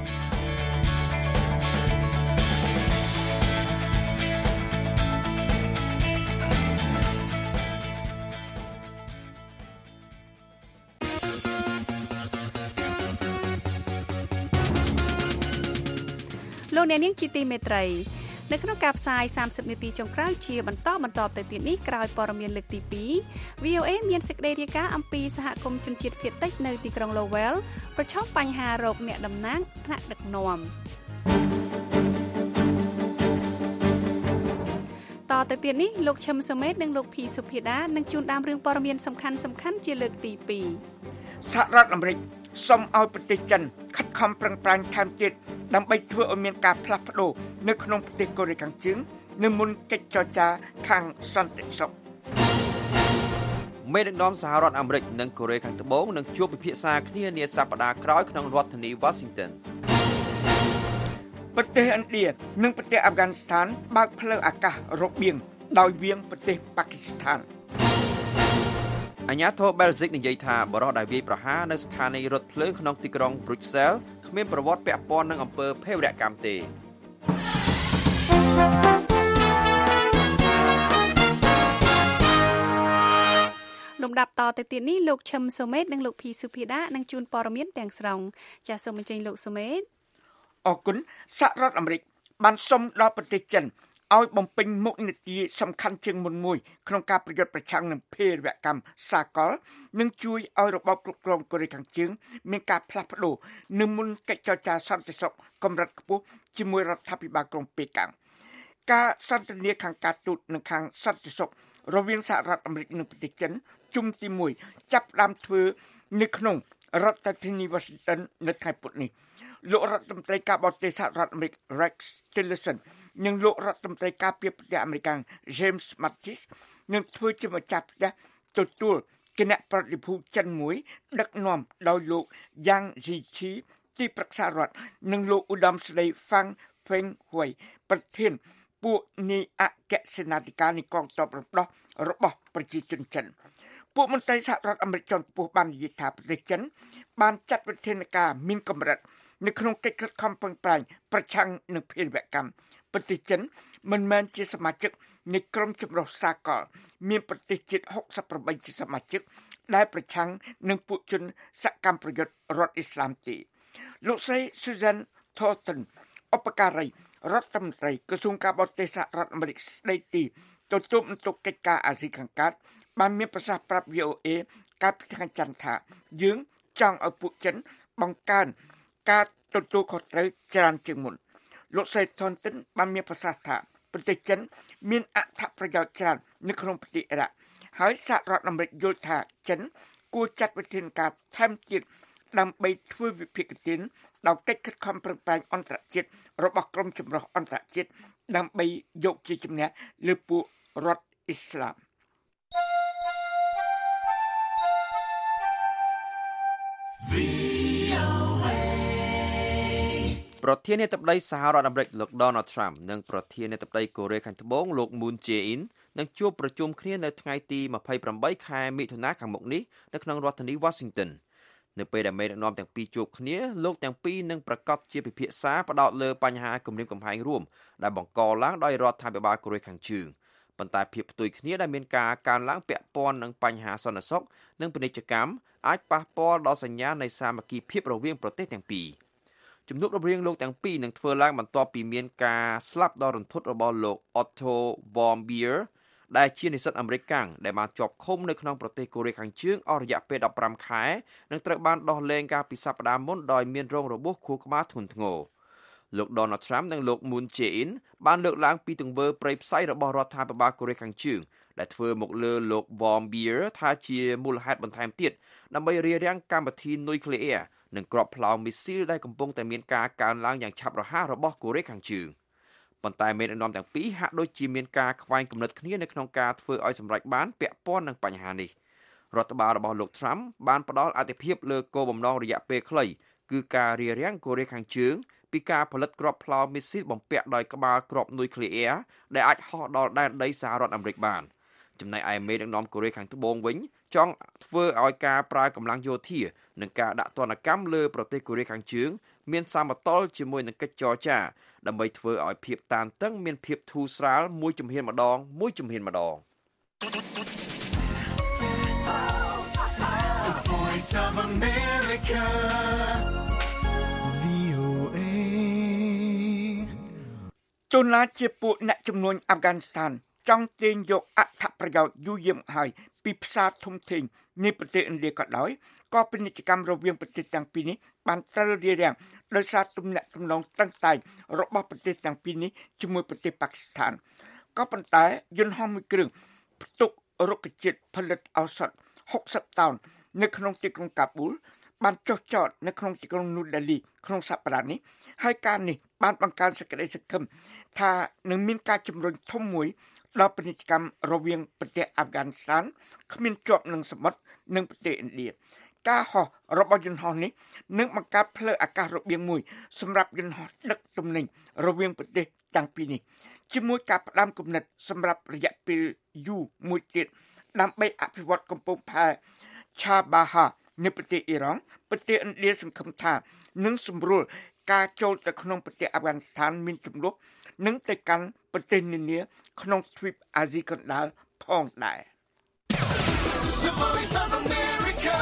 លោកអ្នកនាងជាទីមេត្រីនៅក្នុងការផ្សាយសាមសិបនាទីចុងក្រោយជាបន្តបន្តទៅទៀតនេះក្រោយព័ត៌មានលើកទីពីរ វី អូ เอ មានសេចក្តីរាយការណ៍អំពីសហគមន៍ជនជាតិភាគតិចនៅទីក្រុង Lowell ប្រឈមបញ្ហារោគអ្នកតំណាងថ្នាក់ដឹកនាំតទៅទៀតនេះលោកឈឹមសុមេតនិងលោកភីសុភាដានឹងជួនដើមរឿងព័ត៌មានសំខាន់សំខាន់ជាលើកទីពីរសហរដ្ឋអាមេរិកសូមឲ្យប្រទេសចិនខិតខំប្រឹងប្រែងថែមទៀតដើម្បីធ្វើឲ្យមានការផ្លាស់ប្ដូរនៅក្នុងប្រទេសកូរ៉េខាងជើងនៅមុនកិច្ចចរចាខាងសន្តិសុខមេដឹកនាំសហរដ្ឋអាមេរិកនិងកូរ៉េខាងត្បូងនឹងជួបពិភាក្សាគ្នានាសប្តាហ៍ក្រោយក្នុងរដ្ឋធានី Washington ប្រទេសឥណ្ឌានិងប្រទេសអាហ្វហ្គានីស្ថានបើកផ្លូវអាកាសរបៀងដោយវាងប្រទេសប៉ាគីស្ថានអាញាធរបែលហ្សិកនិយាយថាបរិសុទ្ធដែលវាយប្រហារនៅស្ថានីយ៍រថភ្លើងក្នុងទីក្រុង Brussels គ្មានប្រវត្តិពាក់ព័ន្ធនឹងអំពើភេរវកម្មទេលំដាប់តទៅទៀតនេះលោកឈឹមសុមេតនិងលោកភីសុភាដានឹងជួនព័ត៌មានទាំងស្រុងចាសសូមអញ្ជើញលោកសុមេតអរគុណសហរដ្ឋអាមេរិកបានសុំដល់ប្រទេសចិនឲ្យបំពេញមុខនីតិសំខាន់ជាងមុនមួយក្នុងការប្រយុទ្ធប្រឆាំងនឹងភេរវកម្មសាកលនិងជួយឲ្យរបបគ្រប់គ្រងកូរ៉េខាងជើងមានការផ្លាស់ប្ដូរនៅមុនកិច្ចចរចាសន្តិសុខកម្រិតខ្ពស់ជាមួយរដ្ឋាភិបាលក្រុងប៉េកាំងការសន្ទនាខាងការទូតនិងខាងសន្តិសុខរវាងសហរដ្ឋអាមេរិកនិងប្រទេសចិនជុំទីមួយចាប់ផ្ដើមធ្វើនៅក្នុងរដ្ឋធានី Washington នៅថ្ងៃពុធនេះលោករដ្ឋមន្ត្រីការបរទេសសហរដ្ឋអាមេរិក Rex Tillerson និងលោករដ្ឋមន្ត្រីការពារប្រទេសអាមេរិក James Mattis នឹងធ្វើជាម្ចាស់ផ្ទះទទួលគណៈប្រតិភូចិនមួយដឹកនាំដោយលោក Yang Jiechi ទីប្រឹក្សារដ្ឋនិងលោកឧត្តមស្រី Fang Fenghui ប្រធានពួកនាយអគ្គសេនាធិការនៃកងទ័ពរំដោះរបស់ប្រជាជនចិនពួកមន្ត្រីសហរដ្ឋអាមេរិកជាន់ខ្ពស់បាននិយាយថាប្រទេសចិនបានចាត់វិធានការមានកម្រិតនៅក្នុងកិច្ចខិតខំប្រឹងប្រែងប្រឆាំងនឹងភេរវកម្មប្រទេសចិនមិនមែនជាសមាជិកនៃក្រុមចម្រុះសាកលមានប្រទេសជាតិហុកសិបប្រាំបីជាសមាជិកដែលប្រឆាំងនឹងពួកជនសកម្មប្រយុទ្ធរដ្ឋអ៊ីស្លាមទេលោកស្រី Susan Thornton ឧបការីរដ្ឋមន្ត្រីក្រសួងការបរទេសសហរដ្ឋអាមេរិកស្ដីទីទទួលបន្ទុកកិច្ចការអាស៊ីខាងកើតបានមានប្រសាសន៍ប្រាប់ វី អូ เอ កាលពីថ្ងៃច័ន្ទថាយើងចង់ឲ្យពួកចិនបង្កើនការទទួលខុសត្រូវច្រើនជាងមុនលោកសេតថនទិនបានមានប្រសាសន៍ថាប្រទេសចិនមានអត្ថប្រយោជន៍ច្រើននៅក្នុងប្រទេសអ៊ីរ៉ាក់ហើយសហរដ្ឋអាមេរិកយល់ថាចិនគួរចាត់វិធានការថែមទៀតដើម្បីធ្វើវិភាគទានដោយកិច្ចខិតខំប្រឹងប្រែងអន្តរជាតិរបស់ក្រុមចម្រុះអន្តរជាតិដើម្បីយកជាជំនះលើពួករដ្ឋអ៊ីស្លាមប្រធានាធិបតីសហរដ្ឋអាមេរិកលោក Donald Trump និងប្រធានាធិបតីកូរ៉េខាងត្បូងលោក Moon Jae-in នឹងជួបប្រជុំគ្នានៅថ្ងៃទីម្ភៃប្រាំបីខែមិថុនាខាងមុខនេះនៅក្នុងរដ្ឋធានី Washington នៅពេលដែលមេដឹកនាំទាំងពីរជួបគ្នាលោកទាំងពីរនឹងប្រកាសជាពិភាក្សាផ្ដោតលើបញ្ហាគម្រាមកំហែងរួមដែលបង្កឡើងដោយរដ្ឋាភិបាលកូរ៉េខាងជើងប៉ុន្តែភាពផ្ទុយគ្នាដែលមានការកើនឡើងពាក់ព័ន្ធនឹងបញ្ហាសន្តិសុខនិងពាណិជ្ជកម្មអាចប៉ះពាល់ដល់សញ្ញានៃសាមគ្គីភាពរវាងប្រទេសទាំងពីរជំនួបរវាងលោកទាំងពីរនឹងធ្វើឡើងបន្ទាប់ពីមានការស្លាប់ដ៏រន្ធត់របស់លោក Otto Warmbier ដែលជានិស្សិតអាមេរិកកាំងដែលបានជាប់ឃុំនៅក្នុងប្រទេសកូរ៉េខាងជើងអស់រយៈពេលដប់ប្រាំខែនិងត្រូវបានដោះលែងកាលពីសប្តាហ៍មុនដោយមានរងរបួសខួរក្បាលធ្ងន់ធ្ងរលោក Donald Trump និងលោក Moon Jae-in បានលើកឡើងពីទង្វើប្រៃផ្សៃរបស់រដ្ឋាភិបាលកូរ៉េខាងជើងដែលធ្វើមកលើលោក Warmbier ថាជាមូលហេតុបន្ថែមទៀតដើម្បីរារាំងកម្មវិធីនុយក្លេអ៊ែរនិងគ្រាប់ផ្លោមមីស៊ីលដែលកំពុងតែមានការកើនឡើងយ៉ាងឆាប់រហ័សរបស់កូរ៉េខាងជើងប៉ុន្តែមេដឹកនាំទាំងពីរហាក់ដូចជាមានការខ្វែងគំនិតគ្នានៅក្នុងការធ្វើឲ្យសម្រេចបានពាក់ព័ន្ធនឹងបញ្ហានេះរដ្ឋបាលរបស់លោក Trump បានផ្ដល់អាទិភាពលើគោលបំណងរយៈពេលខ្លីគឺការរារាំងកូរ៉េខាងជើងពីការផលិតគ្រាប់ផ្លោមីស៊ីលបំពាក់ដោយក្បាលគ្រាប់នុយក្លេអ៊ែរដែលអាចហោះដល់ដែនដីសហរដ្ឋអាមេរិកបានចំណែកឯមេដឹកនាំកូរ៉េខាងត្បូងវិញចង់ធ្វើឲ្យការប្រើកម្លាំងយោធានិងការដាក់ទណ្ឌកម្មលើប្រទេសកូរ៉េខាងជើងមានសមតុល្យជាមួយនឹងកិច្ចចរចាដើម្បីធ្វើឲ្យភាពតានតឹងមានភាពធូរស្រាលមួយជំហានម្ដងមួយជំហានម្ដង Voice of America វី អូ เอទូលាជាពួកអ្នកជំនួញអាហ្វហ្គានីស្ថានចង់ទាញយកអត្ថប្រយោជន៍យូរយាមហើយពីផ្សារធំធេងនៃប្រទេសឥណ្ឌាក៏ដោយក៏ពាណិជ្ជកម្មរវាងប្រទេសទាំងពីរនេះបានត្រូវរារាំងដោយសារទំនាក់ទំនងតឹងតែងរបស់ប្រទេសទាំងពីរនេះជាមួយប្រទេសប៉ាគីស្ថានក៏ប៉ុន្តែយន្តហោះមួយគ្រឿងផ្ទុករុក្ខជាតិផលិតឱសថហុកសិបតោននៅក្នុងទីក្រុងកាប៊ូលបានចុះចតនៅក្នុងទីក្រុងនូដេលីក្នុងសប្តាហ៍នេះហើយការនេះបានបង្កើនសេចក្តីសង្ឃឹមថានឹងមានការជំរុញធំមួយដល់ពាណិជ្ជកម្មរវាងប្រទេសអាហ្វហ្គានីស្ថានគ្មានជាប់នឹងសមុទ្រនិងប្រទេសឥណ្ឌាការហោះរបស់យន្តហោះនេះនឹងបង្កើតផ្លូវអាកាសរបៀងមួយសម្រាប់យន្តហោះដឹកទំនិញរវាងប្រទេសទាំងពីរនេះជាមួយការផ្ដាំគំនិតសម្រាប់រយៈពេលយូរមួយទៀតដើម្បីអភិវឌ្ឍកំពង់ផែឆាបាហានៅប្រទេសអ៊ីរ៉ង់ប្រទេសឥណ្ឌាសង្ឃឹមថានឹងសម្រួលការចូលទៅក្នុងប្រទេសអាហ្វហ្គានីស្ថានមានចំនួននិងទៅកាន់ប្រទេសនានាក្នុងទ្វីបអាស៊ីកណ្ដាលផងដែរ The Voice of America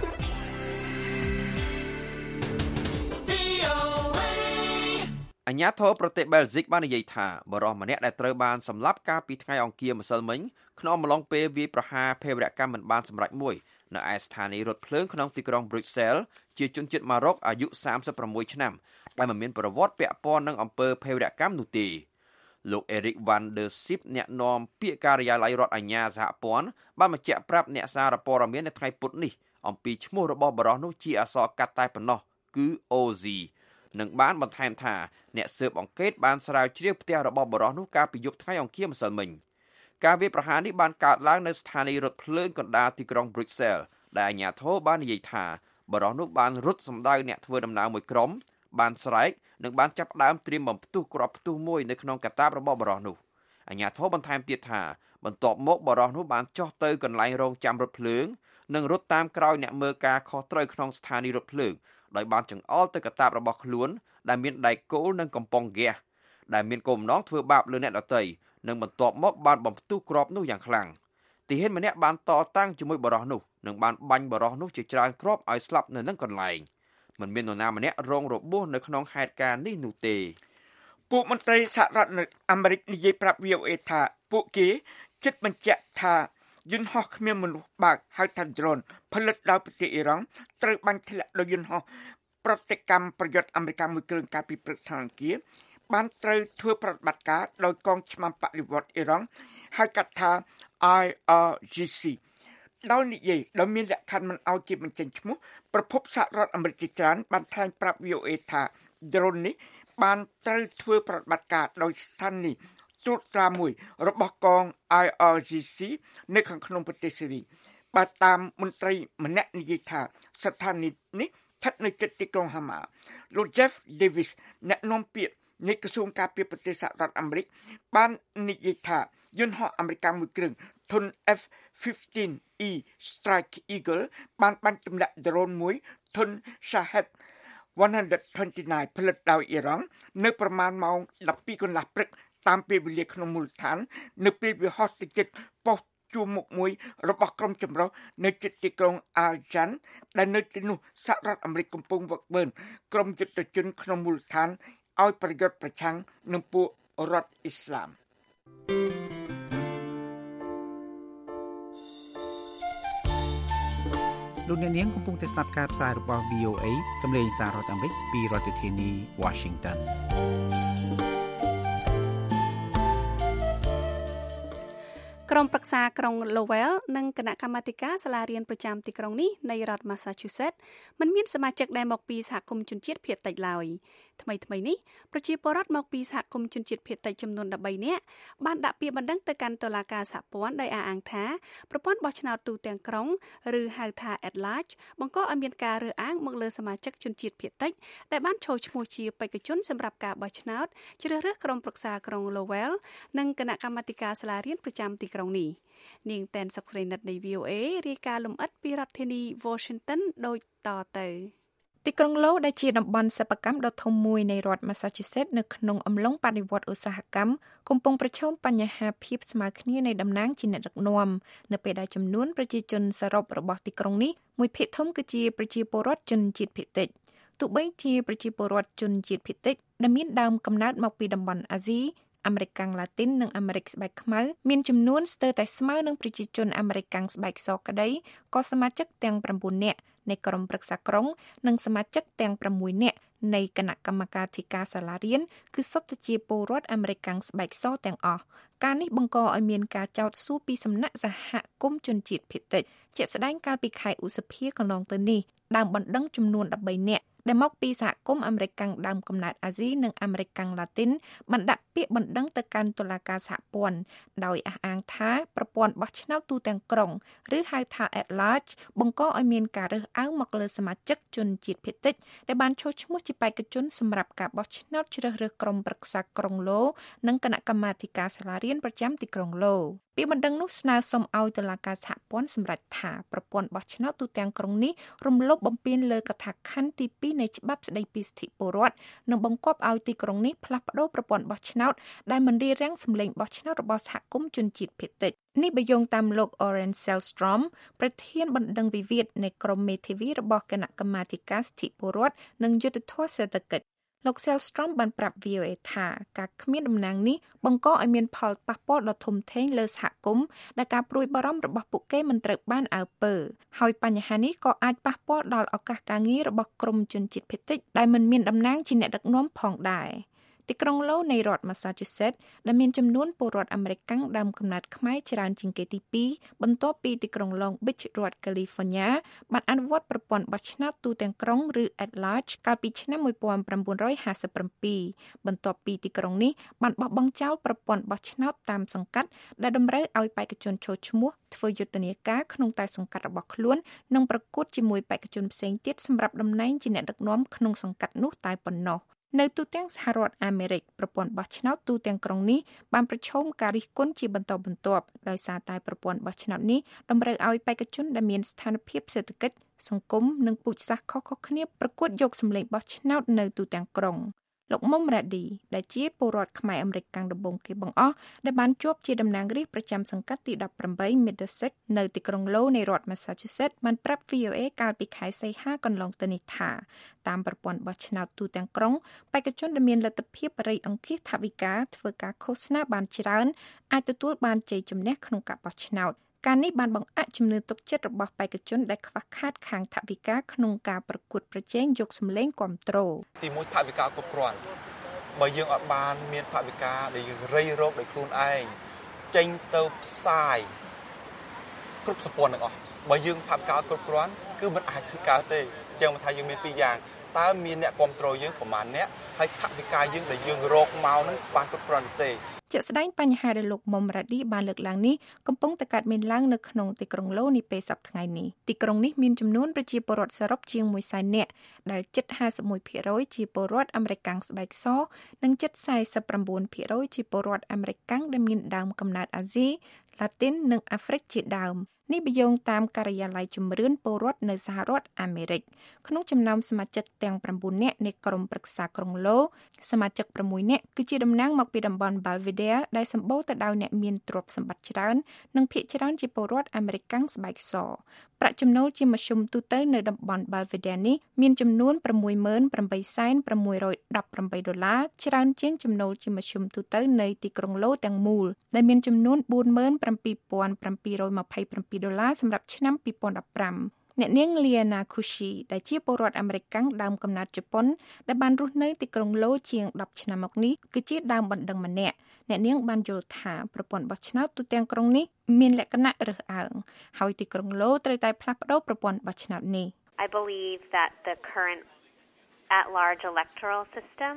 វី អូ เอអាជ្ញាធរប្រទេសបែលហ្សិកបាននិយាយថាបរិសម្នាក់ដែលត្រូវបានសម្លាប់កាលពីថ្ងៃអង្គារម្សិលមិញក្នុងអំឡុងពេលវាយប្រហារភេរវកម្មមិនបានសម្រេចមួយនៅឯស្ថានីយ៍រថភ្លើងក្នុងទីក្រុង Brussels ជាជនជាតិម៉ារ៉ុកអាយុសាមសិបប្រាំមួយឆ្នាំដែលមិនមានប្រវត្តិពាក់ព័ន្ធនឹងអំពើភេរវកម្មនោះទេលោក Eric van der Sip អ្នកនាំពាក្យការិយាល័យរដ្ឋអាជ្ញាសហព័ន្ធបានបញ្ជាក់ប្រាប់អ្នកសារព័ត៌មាននៅថ្ងៃពុធនេះអំពីឈ្មោះរបស់បរិសុទ្ធនោះជាអក្សរកាត់តែប៉ុណ្ណោះគឺ អូ ហ្សី និងបានបន្ថែមថាអ្នកស៊ើបអង្កេតបានស្រាវជ្រាវផ្ទះរបស់បរិសុទ្ធនោះកាលពីយប់ថ្ងៃអង្គារម្សិលមិញការវាយប្រហារនេះបានកើតឡើងនៅស្ថានីយ៍រថភ្លើងកណ្ដាលទីក្រុង Brussels ដែលអាជ្ញាធរបាននិយាយថាបរិសុទ្ធនោះបានរត់សម្ដៅអ្នកធ្វើដំណើរមួយក្រុមបានស្រែកនិងបានចាប់ផ្ដើមត្រៀមបំផ្ទុះគ្រាប់ផ្ទុះមួយនៅក្នុងកាតាបរបស់បរិសុទ្ធនោះអាជ្ញាធរបន្ថែមទៀតថាបន្ទាប់មកបរិសុទ្ធនោះបានចុះទៅកន្លែងរងចាំរថភ្លើងនិងរត់តាមក្រោយអ្នកមើលការខុសត្រូវក្នុងស្ថានីយ៍រថភ្លើងដោយបានចង្អុលទៅកាតាបរបស់ខ្លួនដែលមានដែកគោលនិងកំប៉ុងហ្គាសដែលមានគោលបំណងធ្វើបាបលើអ្នកដទៃនិងបន្ទាប់មកបានបំផ្ទុះគ្រាប់នោះយ៉ាងខ្លាំងទាហានម្នាក់បានតតាំងជាមួយបរិសុទ្ធនោះនិងបានបាញ់បរិសុទ្ធនោះជាច្រើនគ្រាប់ឲ្យស្លាប់នៅនឹងកន្លែងមិនមាននរណាម្នាក់រងរបួសនៅក្នុងហេតុការណ៍នេះនោះទេពួកមន្ត្រីសហរដ្ឋអាមេរិកនិយាយប្រាប់ វី អូ เอ ថាពួកគេជិតបញ្ជាក់ថាយន្តហោះគ្មានមនុស្សបើកហៅថា drone ផលិតដោយប្រទេសអ៊ីរ៉ង់ត្រូវបាញ់ធ្លាក់ដោយយន្តហោះប្រតិកម្មប្រយុទ្ធអាមេរិកមួយគ្រឿងកាលពីព្រឹកថ្ងៃអង្គារបានត្រូវធ្វើប្រតិបត្តិការដោយកងឆ្មាំបដិវត្តន៍អ៊ីរ៉ង់ហៅកាត់ថា I R G C ដោយនិយាយដោយមានលក្ខខណ្ឌមិនឲ្យគេបញ្ចេញឈ្មោះប្រភពសហរដ្ឋអាមេរិកជាច្រើនបានថ្លែងប្រាប់ វី អូ เอ ថា drone នេះបានត្រូវធ្វើប្រតិបត្តិការដោយស្ថានីយ៍ត្រួតត្រាមួយរបស់កង I R G C នៅខាងក្នុងប្រទេសស៊េរីបាទតាមមន្ត្រីម្នាក់និយាយថាស្ថានីយ៍នេះស្ថិតនៅជិតទីក្រុងហាម៉ាលោក Jeff Davis អ្នកនាំពាក្យនៃក្រសួងការពារប្រទេសសហរដ្ឋអាមេរិកបាននិយាយថាយន្តហោះអាមេរិកមួយគ្រឿងធុន អេហ្វ ហ្វីហ្វទីន អ៊ី Strike Eagle បានបាញ់ទម្លាក់ដ្រូនមួយធុន Shahed one twenty-nine ផលិតដោយអ៊ីរ៉ង់នៅប្រមាណម៉ោងដប់ពីរកន្លះព្រឹកតាមពេលវេលាក្នុងមូលដ្ឋាននៅពេលវាហោះទៅជិតប៉ុស្តិ៍ជួរមុខមួយរបស់ក្រុមចម្រុះនៅជិតទីក្រុង Aljan ដែលនៅទីនោះសហរដ្ឋអាមេរិកកំពុងវឹកវើក្រុមយុទ្ធជនក្នុងមូលដ្ឋានឲ្យប្រយុទ្ធប្រឆាំងនឹងពួករដ្ឋអ៊ីស្លាមលោកអ្នកនាងកំពុងតែស្ដាប់ការផ្សាយរបស់ វី អូ เอ សម្លេងសាររដ្ឋអាមេរិកពីរដ្ឋធានី Washington ក្រុមប្រឹក្សាក្រុង Lowell និងគណៈកម្មាធិការសាលារៀនប្រចាំទីក្រុងនេះនៃរដ្ឋ Massachusetts មិនមានសមាជិកដែលមកពីសហគមន៍ជនជាតិភាគតិចឡើយថ្មីថ្មីនេះប្រជាពលរដ្ឋមកពីសហគមន៍ជនជាតិភាគតិចចំនួន13នាក់បានដាក់ពាក្យបណ្ដឹងទៅកាន់តុលាការសហព័ន្ធដោយអះអាងថាប្រព័ន្ធបោះឆ្នោតទូទាំងក្រុងឬហៅថា at large បង្កឲ្យមានការរើសអើងមកលើសមាជិកជនជាតិភាគតិចដែលបានចូលឈ្មោះជាបេក្ខជនសម្រាប់ការបោះឆ្នោតជ្រើសរើសក្រុមប្រឹក្សាក្រុង Lowell និងគណៈកម្មាធិការសាលារៀនប្រចាំទីក្រុងនេះនាងតែនសុកស្រីនិតនៃ វី អូ អេ រាយការណ៍លម្អិតពីរដ្ឋធានី Washington ដូចតទៅទីក្រុងឡូដែលជាតំបន់សិប្បកម្មដ៏ធំមួយនៃរដ្ឋ Massachusetts នៅក្នុងអំឡុងបដិវត្តន៍ឧស្សាហកម្មកំពុងប្រឈមបញ្ហាភាពស្មើគ្នានៃតំណែងជាអ្នកដឹកនាំនៅពេលដែលចំនួនប្រជាជនសរុបរបស់ទីក្រុងនេះមួយភាគធំគឺជាប្រជាពលរដ្ឋជនជាតិភាគតិចទោះបីជាប្រជាពលរដ្ឋជនជាតិភាគតិចដែលមានដើមកំណើតមកពីតំបន់អាស៊ីអាមេរិកកាំងឡាទីននិងអាមេរិកស្បែកខ្មៅមានចំនួនស្ទើរតែស្មើនឹងប្រជាជនអាមេរិកកាំងស្បែកសក្តីក៏សមាជិកទាំង9នាក់នៃក្រុមប្រឹក្សាក្រុងនិងសមាជិកទាំង6នាក់នៃគណៈកម្មការធិការសាលារៀនគឺសុទ្ធតែជាពលរដ្ឋអាមេរិកកាំងស្បែកសទាំងអស់ការនេះបង្កឲ្យមានការចោទសួរពីសំណាក់សហគមន៍ជនជាតិភាគតិចជាក់ស្ដែងកាលពីខែឧសភាកន្លងទៅនេះដើមបណ្ដឹងចំនួន13នាក់ដែលមកពីសហគមន៍អាមេរិកកាំងដើមកំណើតអាស៊ីនិងអាមេរិកកាំងឡាទីនបានដាក់ពាក្យបណ្ដឹងទៅកាន់តុលាការសហព័ន្ធដោយអះអាងថាប្រព័ន្ធបោះឆ្នោតទូទាំងក្រុងឬហៅថា at large បង្កឲ្យមានការរើសអើងមកលើសមាជិកជនជាតិភាគតិចដែលបានចូលឈ្មោះជាបេក្ខជនសម្រាប់ការបោះឆ្នោតជ្រើសរើសក្រុមប្រឹក្សាក្រុងឡូនិងគណៈកម្មាធិការសាលារៀនប្រចាំទីក្រុងឡូពាក្យបណ្ដឹងនោះស្នើសុំឲ្យតុលាការសហព័ន្ធសម្រេចថាប្រព័ន្ធបោះឆ្នោតទូទាំងក្រុងនេះរំលោភបំពានលើកថាខណ្ឌទីពីរនៃច្បាប់ស្តីពីសិទ្ធិពលរដ្ឋនិងបង្គាប់ឲ្យទីក្រុងនេះផ្លាស់ប្តូរប្រព័ន្ធបោះឆ្នោតដែលមិនរារាំងសម្លេងបោះឆ្នោតរបស់សហគមន៍ជនជាតិភាគតិចនេះបើយោងតាមលោក Oren Selstrom ប្រធានបណ្ដឹងវិវាទនៃក្រុមមេធាវីរបស់គណៈកម្មាធិការសិទ្ធិពលរដ្ឋនិងយុត្តិធម៌សេដ្ឋកិច្ចលោក Selstrom បានប្រាប់ វី អូ អេ ថាការគ្មានតំណែងនេះបង្កឲ្យមានផលប៉ះពាល់ដ៏ធំធេងលើសហគមន៍ដែលការព្រួយបារម្ភរបស់ពួកគេមិនត្រូវបានអើពើហើយបញ្ហានេះក៏អាចប៉ះពាល់ដល់ឱកាសការងាររបស់ក្រុមជនជាតិភាគតិចដែលមិនមានតំណែងជាអ្នកដឹកនាំផងដែរទីក្រុងឡូនៃរដ្ឋ Massachusetts ដែលមានចំនួនពលរដ្ឋអាមេរិកកាំងដើមកំណើតខ្មែរច្រើនជាងគេទីពីរបន្ទាប់ពីទីក្រុង Long Beach រដ្ឋ California បានអនុវត្តប្រព័ន្ធបោះឆ្នោតទូទាំងក្រុងឬ at large កាលពីឆ្នាំnineteen fifty-seven បន្ទាប់ពីទីក្រុងនេះបានបោះបង់ចោលប្រព័ន្ធបោះឆ្នោតតាមសង្កាត់ដែលតម្រូវឲ្យបេក្ខជនចូលឈ្មោះធ្វើយុទ្ធនាការក្នុងតែសង្កាត់របស់ខ្លួននិងប្រកួតជាមួយបេក្ខជនផ្សេងទៀតសម្រាប់តំណែងជាអ្នកដឹកនាំក្នុងសង្កាត់នោះតែប៉ុណ្ណោះនៅទូទាំងសហរដ្ឋអាមេរិកប្រព័ន្ធបោះឆ្នោតទូទាំងក្រុងនេះបានប្រឈមការរិះគន់ជាបន្តបន្ទាប់ដោយសារតែប្រព័ន្ធបោះឆ្នោតនេះតម្រូវឲ្យបេក្ខជនដែលមានស្ថានភាពសេដ្ឋកិច្ចសង្គមនិងពូជសាសន៍ខុសៗគ្នាប្រកួតយកសម្លេងបោះឆ្នោតនៅទូទាំងក្រុងលោកមុំរ៉ាឌីដែលជាពលរដ្ឋខ្មែរអាមេរិកកាំងដំបូងគេបង្អស់ដែលបានជាប់ជាតំណាងរាស្ត្រប្រចាំសង្កាត់ទីeighteen មីដសិកនៅទីក្រុងឡូនៃរដ្ឋ Massachusetts បានប្រាប់ វី អូ អេ កាលពីខែសីហាកន្លងទៅនេះថាតាមប្រព័ន្ធបោះឆ្នោតទូទាំងក្រុងបេក្ខជនដែលមានលទ្ធភាពរៃអង្គាសថវិកាធ្វើការឃោសនាបានច្រើនអាចទទួលបានជ័យជំនះក្នុងការបោះឆ្នោតការនេះបានបង្អាក់ជំនឿទុកចិត្តរបស់បេក្ខជនដែលខ្វះខាតខាងថវិកាក្នុងការប្រកួតប្រជែងយកសម្លេងគាំទ្រទីមួយថវិកាគ្រប់គ្រាន់បើយើងអត់បានមានថវិកាដែលយើងរៃរកដោយខ្លួនឯងចេញទៅផ្សាយគ្រប់សម្ព័ន្ធទាំងអស់បើយើងថវិកាគ្រប់គ្រាន់គឺមិនអាចធ្វើកើតទេអញ្ចឹងមកថាយើងមានពីរយ៉ាងតើមានអ្នកគាំទ្រយើងប្រមាណអ្នកហើយថវិកាយើងដែលយើងរកមកនឹងបានគ្រប់គ្រាន់ទេជាក់ស្ដែងបញ្ហាដែលលោកមុំរ៉ាឌីបានលើកឡើងនេះកំពុងតែកើតមានឡើងនៅក្នុងទីក្រុងឡូនាពេលសប្តាហ៍នេះទីក្រុងនេះមានចំនួនប្រជាពលរដ្ឋសរុបជាងមួយសែននាក់ដែលជិតfifty-one percentជាពលរដ្ឋអាមេរិកកាំងស្បែកសនិងជិតforty-nine percentជាពលរដ្ឋអាមេរិកកាំងដែលមានដើមកំណើតអាស៊ីឡាទីននិងអាហ្វ្រិកជាដើមនេះបញ្យងតាមការិយាល័យជំរឿនពលរដ្ឋនៅសហរដ្ឋអាមេរិកក្នុងចំណោមសមាជិកទាំងnineនាក់នៃក្រុមប្រឹក្សាក្រុងឡូសមាជិកsixនាក់គឺជាតំណាងមកពីតំបន់ Belvedere ដែលសម្បូរទៅដោយអ្នកមានទ្រព្យសម្បត្តិច្រើននិងភាគច្រើនជាពលរដ្ឋអាមេរិកកាំងស្បែកសប្រាក់ចំណូលជាមធ្យមទូទៅនៅតំបន់ Belvedere នេះមានចំនួនsix thousand eight hundred eighteenដុល្លារច្រើនជាងចំណូលជាមធ្យមទូទៅនៅទីក្រុងឡូទាំងមូលដែលមានចំនួនfour thousand seven hundred twenty-sevenដុល្លារសម្រាប់ឆ្នាំtwenty fifteenអ្នកនាង Liana Kushi ដែលជាពលរដ្ឋអាមេរិកកាំងដើមកំណើតជប៉ុនដែលបានរស់នៅទីក្រុងឡូជាងtenឆ្នាំមកនេះគឺជាដើមបណ្ដឹងម្នាក់អ្នកនាងបានយល់ថាប្រព័ន្ធបោះឆ្នោតទូទាំងក្រុងនេះមានលក្ខណៈរើសអើងហើយទីក្រុងឡូត្រូវតែផ្លាស់ប្តូរប្រព័ន្ធបោះឆ្នោតនេះ I believe that the current at-large electoral system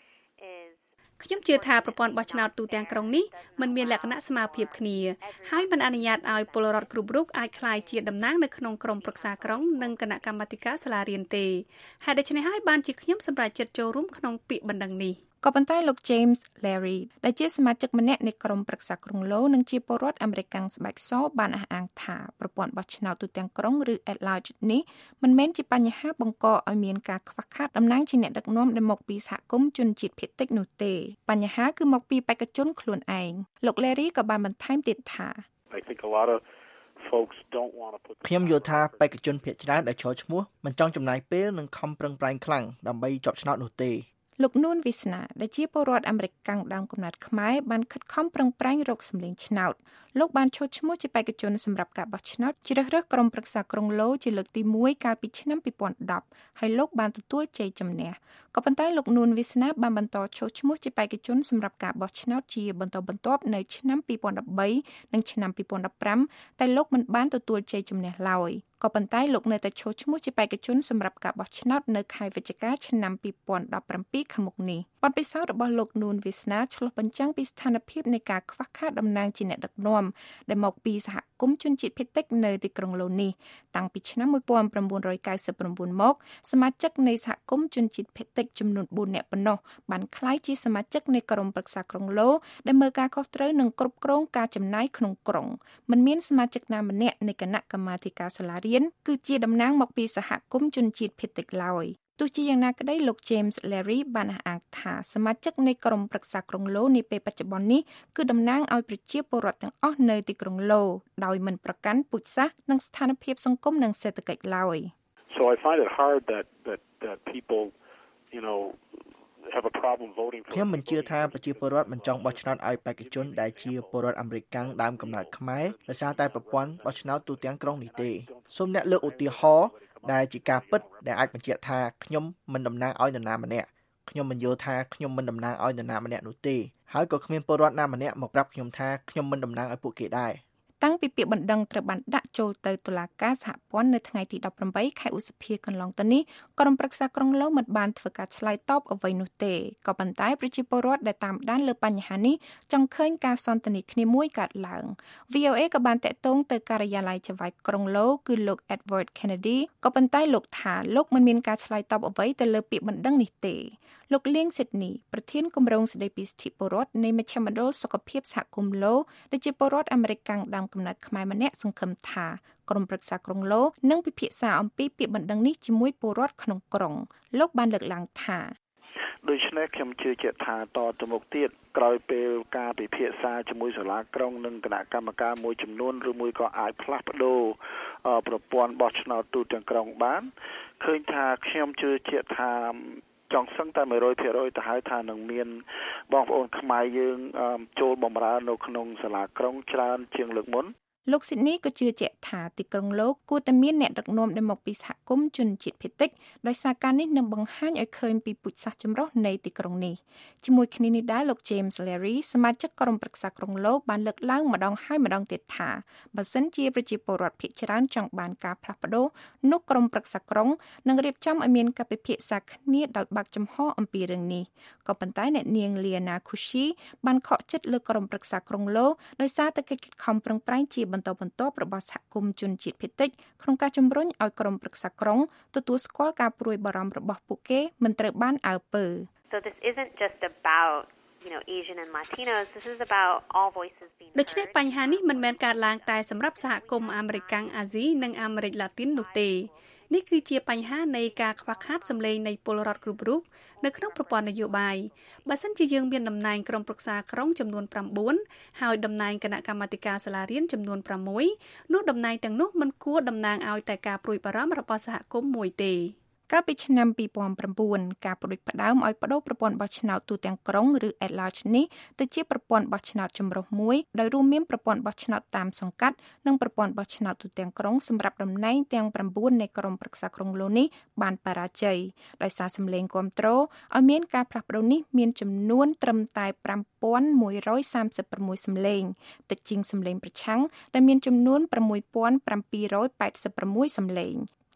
is ខ្ញុំជឿថាប្រព័ន្ធបោះឆ្នោតទូទាំងក្រុងនេះមិនមានលក្ខណៈស្មើភាពគ្នាហើយមិនអនុញ្ញាតឲ្យពលរដ្ឋគ្រប់រូបអាចក្លាយជាតំណាងនៅក្នុងក្រុមប្រឹក្សាក្រុងនិងគណៈកម្មាធិការសាលារៀនទេហេតុដូច្នេះហើយបានជាខ្ញុំសម្រេចចិត្តចូលរួមក្នុងពាក្យបណ្ដឹងនេះក៏ប៉ុន្តែលោក James Larry ដែលជាសមាជិកម្នាក់នៃក្រុមប្រឹក្សាក្រុងឡូនិងជាពលរដ្ឋអាមេរិកស្បែកសបានអះអាងថាប្រព័ន្ធបោះឆ្នោតទូទាំងក្រុងឬ at-large នេះមិនមែនជាបញ្ហាបង្កឲ្យមានការខ្វះខាតតំណែងជាអ្នកដឹកនាំដែលមកពីសហគមន៍ជនជាតិភាគតិចនោះទេបញ្ហាគឺមកពីបេក្ខជនខ្លួនឯងលោក Larry ក៏បានបន្ថែមទៀតថា I think a lot of folks don't want to put ខ្ញុំយល់ថាបេក្ខជនភាគច្រើនដែលចូលឈ្មោះមិនចង់ចំណាយពេលនិងខំប្រឹងប្រែងខ្លាំងដើម្បីជាប់ឆ្នោតនោះទេលោកនួនវិស្នាដែលជាពលរដ្ឋអាមេរិកដើមកំណើតខ្មែរបានខិតខំប្រឹងប្រែងរកសម្លេងឆ្នោតលោកបានចូលឈ្មោះជាបេក្ខជនសម្រាប់ការបោះឆ្នោតជ្រើសរើសក្រុមប្រឹក្សាក្រុងឡូជាលើកទីមួយកាលពីឆ្នាំពីរពាន់ដប់ហើយលោកបានទទួលជ័យជំនះក៏ប៉ុន្តែលោកនួនវិស្នាបានបន្តចូលឈ្មោះជាបេក្ខជនសម្រាប់ការបោះឆ្នោតជាបន្តបន្ទាប់នៅឆ្នាំពីរពាន់ដប់បីនិងឆ្នាំពីរពាន់ដប់ប្រាំតែលោកមិនបានទទួលជ័យជំនះឡើយក៏ប៉ុន្តែលោកនៅតែចូលឈ្មោះជាបេក្ខជនសម្រាប់ការបោះឆ្នោតនៅខែវិច្ឆិកាឆ្នាំពីរពាន់ដប់ប្រាំពីរខាងមុខនេះបទពិសោធន៍របស់លោកនួនវិស្នាឆ្លុះបញ្ចាំងពីស្ថានភាពនៃការខ្វះខាតតំណែងជាអ្នកដឹកនាំដែលមកពីសហគមន៍ជនជាតិភាគតិចនៅទីក្រុងឡូនេះតាំងពីឆ្នាំmột nghìn chín trăm chín mươi chínមកសមាជិកនៃសហគមន៍ជនជាតិភាគតិចចំនួនបួននាក់ប៉ុណ្ណោះបានក្លាយជាសមាជិកនៃក្រុមប្រឹក្សាក្រុងឡូដែលមើលការខុសត្រូវនិងគ្រប់គ្រងការចំណាយក្នុងក្រុងមិនមានសមាជិកណាម្នាក់នៃគណៈកម្មាធិការសាលារៀនគឺជាតំណាងមកពីសហគមន៍ជនជាតិភាគតិចឡើយទោះជាយ៉ាងណាក្តីលោក James Larry បានអះអាងថាសមាជិកនៃក្រុមប្រឹក្សាក្រុងឡូនាពេលបច្ចុប្បន្ននេះគឺតំណាងឲ្យប្រជាពលរដ្ឋទាំងអស់នៅទីក្រុងឡូដោយមិនប្រកាន់ពូជសាសន៍និងស្ថានភាពសង្គមនិងសេដ្ឋកិច្ចឡើយ So I find it hard that that that people you know have a problem voting for ខ្ញុំមិនជឿថាប្រជាពលរដ្ឋមិនចង់បោះឆ្នោតឲ្យបេក្ខជនដែលជាពលរដ្ឋអាមេរិកដើមកំណើតខ្មែរដោយសារតែប្រព័ន្ធបោះឆ្នោតទូទាំងក្រុងនេះទេសូមអ្នកលើកឧទាហរណ៍ដែលជាការពិតដែលអាចបញ្ជាក់ថាខ្ញុំមិនតំណាងឲ្យនរណាម្នាក់ខ្ញុំមិនយល់ថាខ្ញុំមិនតំណាងឲ្យនរណាម្នាក់នោះទេហើយក៏គ្មានពលរដ្ឋណាម្នាក់មកប្រាប់ខ្ញុំថាខ្ញុំមិនតំណាងឲ្យពួកគេដែរតាំងពីពាក្យបណ្ដឹងត្រូវបានដាក់ចូលទៅតុលាការសហព័ន្ធនៅថ្ងៃទីដប់ប្រាំបីខែឧសភាកន្លងទៅនេះក្រុមប្រឹក្សាក្រុងឡូមិនបានធ្វើការឆ្លើយតបអ្វីនោះទេក៏ប៉ុន្តែប្រជាពលរដ្ឋដែលតាមដានលើបញ្ហានេះចង់ឃើញការសន្ទនាគ្នាមួយកើតឡើង V O A ក៏បានតាក់ទងទៅការិយាល័យចៅហ្វាយក្រុងឡូគឺលោក Edward Kennedy ក៏ប៉ុន្តែលោកថាលោកមិនមានការឆ្លើយតបអ្វីទៅលើពាក្យបណ្ដឹងនេះទេលោកលៀង Sydney ប្រធានគម្រោងស្ដីពីសិទ្ធិពលរដ្ឋនៃមជ្ឈមណ្ឌលសុខភាពសហគមន៍ឡូដែលជាពលរដ្ឋអាមេរិកដើមកំណើតខ្មែរម្នាក់សង្ឃឹមថាក្រុមប្រឹក្សាក្រុងឡូនឹងពិភាក្សាអំពីពាក្យបណ្ដឹងនេះជាមួយពលរដ្ឋក្នុងក្រុងលោកបានលើកឡើងថាដូច្នេះខ្ញុំជឿជាក់ថាតទៅមុខទៀតក្រោយពេលការពិភាក្សាជាមួយសាលាក្រុងនិងគណៈកម្មការមួយចំនួនឬមួយក៏អាចផ្លាស់ប្ដូរប្រព័ន្ធបោះឆ្នោតទូទាំងក្រុងបានឃើញថាខ្ញុំជឿជាក់ថាចង់សឹងតែ một trăm phần trăm ទៅហើយថានឹងមានបងប្អូនខ្មែរយើងចូលបម្រើនៅក្នុងសាលាក្រុងច្រើនជាងលើកមុនលោក Sydney ក៏ជឿជាក់ថាទីក្រុងឡូគួរតែមានអ្នកដឹកនាំដែលមកពីសហគមន៍ជនជាតិភាគតិចដោយសារការនេះនឹងបង្ហាញឲ្យឃើញពីពូជសាសន៍ចម្រុះនៃទីក្រុងនេះជាមួយគ្នានេះដែរលោក James Larry សមាជិកក្រុមប្រឹក្សាក្រុងឡូបានលើកឡើងម្ដងហើយម្ដងទៀតថាបើសិនជាប្រជាពលរដ្ឋភាគច្រើនចង់បានការផ្លាស់ប្ដូរនោះក្រុមប្រឹក្សាក្រុងនឹងរៀបចំឲ្យមានការពិភាក្សាគ្នាដោយបើកចំហអំពីរឿងនេះក៏ប៉ុន្តែអ្នកនាង Liana Kushi បានខកចិត្តលើក្រុមប្រឹក្សាក្រុងឡូដោយសារតែកិច្ចខិតខំប្រឹងប្រែងជាបន្តបន្ទាប់របស់សហគមន៍ជនជាតិភាគតិចក្នុងការជំរុញឲ្យក្រុមប្រឹក្សាក្រុងទទួលស្គាល់ការព្រួយបារម្ភរបស់ពួកគេមិនត្រូវបានអើពើ So this isn't just about you know Asian and Latinos this is about all voices being ដូច្នេះបញ្ហានេះមិនមែនកើតឡើងតែសម្រាប់សហគមន៍អាមេរិកអាស៊ីនិងអាមេរិកឡាទីននោះទេនេះគឺជាបញ្ហានៃការខ្វះខាតសម្លេងនៃពលរដ្ឋគ្រប់រូបនៅក្នុងប្រព័ន្ធនយោបាយបើសិនជាយើងមានតំណែងក្រុមប្រឹក្សាក្រុងចំនួនប្រាំបួនហើយតំណែងគណៈកម្មាធិការសាលារៀនចំនួនប្រាំមួយនោះតំណែងទាំងនោះមិនគួរតំណាងឲ្យតែការព្រួយបារម្ភរបស់សហគមន៍មួយទេកាលពីឆ្នាំពីរពាន់ប្រាំបួនការផ្ដួចផ្ដើមឲ្យបដូរប្រព័ន្ធបោះឆ្នោតទូទាំងក្រុងឬ at-large នេះទៅជាប្រព័ន្ធបោះឆ្នោតចម្រុះមួយដោយរួមមានប្រព័ន្ធបោះឆ្នោតតាមសង្កាត់និងប្រព័ន្ធបោះឆ្នោតទូទាំងក្រុងសម្រាប់តំណែងទាំងប្រាំបួននៃក្រុមប្រឹក្សាក្រុងឡូនេះបានបរាជ័យដោយសារសម្លេងគាំទ្រឲ្យមានការផ្លាស់ប្ដូរនេះមានចំនួនត្រឹមតែប្រាំពាន់មួយរយសាមសិបប្រាំមួយសម្លេងតិចជាងសម្លេងប្រឆាំងដែលមានចំនួនប្រាំមួយពាន់ប្រាំពីររយប៉ែតសិបប្រាំមួយសម្លេង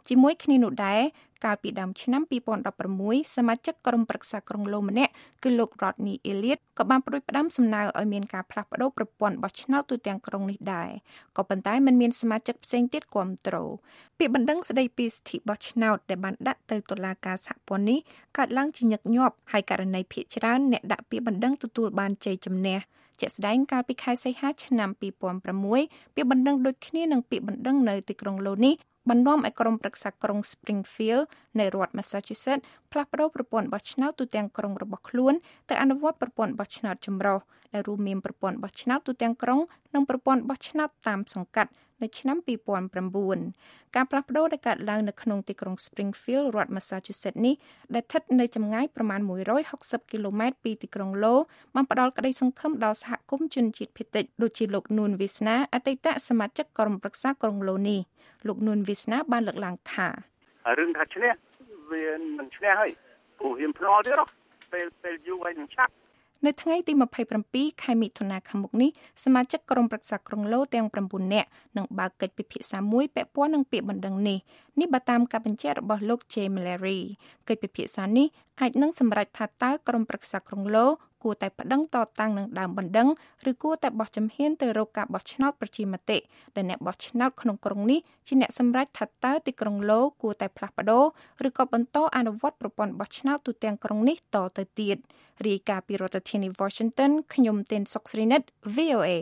ជាមួយគ្នានោះដែរកាលពីដើមឆ្នាំពីរពាន់ដប់ប្រាំមួយសមាជិកក្រុមប្រឹក្សាក្រុងឡូម្នាក់គឺលោក Rodney Elliott ក៏បានប្រួយផ្ដាំសំណើឲ្យមានការផ្លាស់ប្តូរប្រព័ន្ធបោះឆ្នោតទូទាំងក្រុងនេះដែរក៏ប៉ុន្តែมันមានសមាជិកផ្សេងទៀតគាំទ្រពាក្យបណ្ដឹងស្ដីពីសិទ្ធិបោះឆ្នោតដែលបានដាក់ទៅតុលាការសហព័ន្ធនេះកើតឡើងជាញឹកញាប់ហើយករណីភាគច្រើនអ្នកដាក់ពាក្យបណ្ដឹងទទួលបានជ័យជំនះជាក់ស្ដែងកាលពីខែសីហាឆ្នាំពីរពាន់ប្រាំមួយពាក្យបណ្ដឹងដូចគ្នានឹងពាក្យបណ្ដឹងនៅទីក្រុងឡូនេះបាននាំឲ្យក្រុមប្រឹក្សាក្រុង Springfield នៃរដ្ឋ Massachusetts ផ្លាស់ប្តូរប្រព័ន្ធបោះឆ្នោតទូទាំងក្រុងរបស់ខ្លួនទៅអនុវត្តប្រព័ន្ធបោះឆ្នោតចម្រុះដែលរួមមានប្រព័ន្ធបោះឆ្នោតទូទាំងក្រុងនិងប្រព័ន្ធបោះឆ្នោតតាមសង្កាត់នៅឆ្នាំពីរពាន់ប្រាំបួនការផ្លាស់ប្តូរដែលកើតឡើងនៅក្នុងទីក្រុង Springfield រដ្ឋ Massachusetts នេះដែលស្ថិតនៅចម្ងាយប្រមាណមួយរយហុកសិបគីឡូម៉ែត្រពីទីក្រុងឡូបានផ្ដល់ក្តីសង្ឃឹមដល់សហគមន៍ជនជាតិភាគតិចដូចជាលោក Noon Visna អតីតសមាជិកក្រុមប្រឹក្សាក្រុងឡូនេះលោក Noon Visna បានលើកឡើងថារឿងថាឈ្នះវាមិនឈ្នះហើយព្រោះហ៊ានភ្នាល់ទៀតពេលពេលយូរហើយនឹងឆាប់នៅថ្ងៃទីម្ភៃប្រាំពីរខែមិថុនាខាងមុខនេះសមាជិកក្រុមប្រឹក្សាក្រុងឡូទាំងប្រាំបួននាក់នឹងបើកកិច្ចពិភាក្សាមួយពាក់ព័ន្ធនឹងពាក្យបណ្ដឹងនេះនេះបើតាមការបញ្ជាក់របស់លោក Jay Mallory កិច្ចពិភាក្សានេះអាចនឹងសម្រេចថាតើក្រុមប្រឹក្សាក្រុងឡូគួរតែប្តឹងតតាំងនឹងដើមបណ្ដឹងឬគួរតែបោះជំហានទៅរកការបោះឆ្នោតប្រជាមតិដែលអ្នកបោះឆ្នោតក្នុងក្រុងនេះជាអ្នកសម្រេចថាតើទីក្រុងឡូគួរតែផ្លាស់ប្តូរឬក៏បន្តអនុវត្តប្រព័ន្ធបោះឆ្នោតទូទាំងក្រុងនេះតទៅទៀតរាយការណ៍ពីរដ្ឋធានី Washington ខ្ញុំទេនសុកស្រីនិត V O A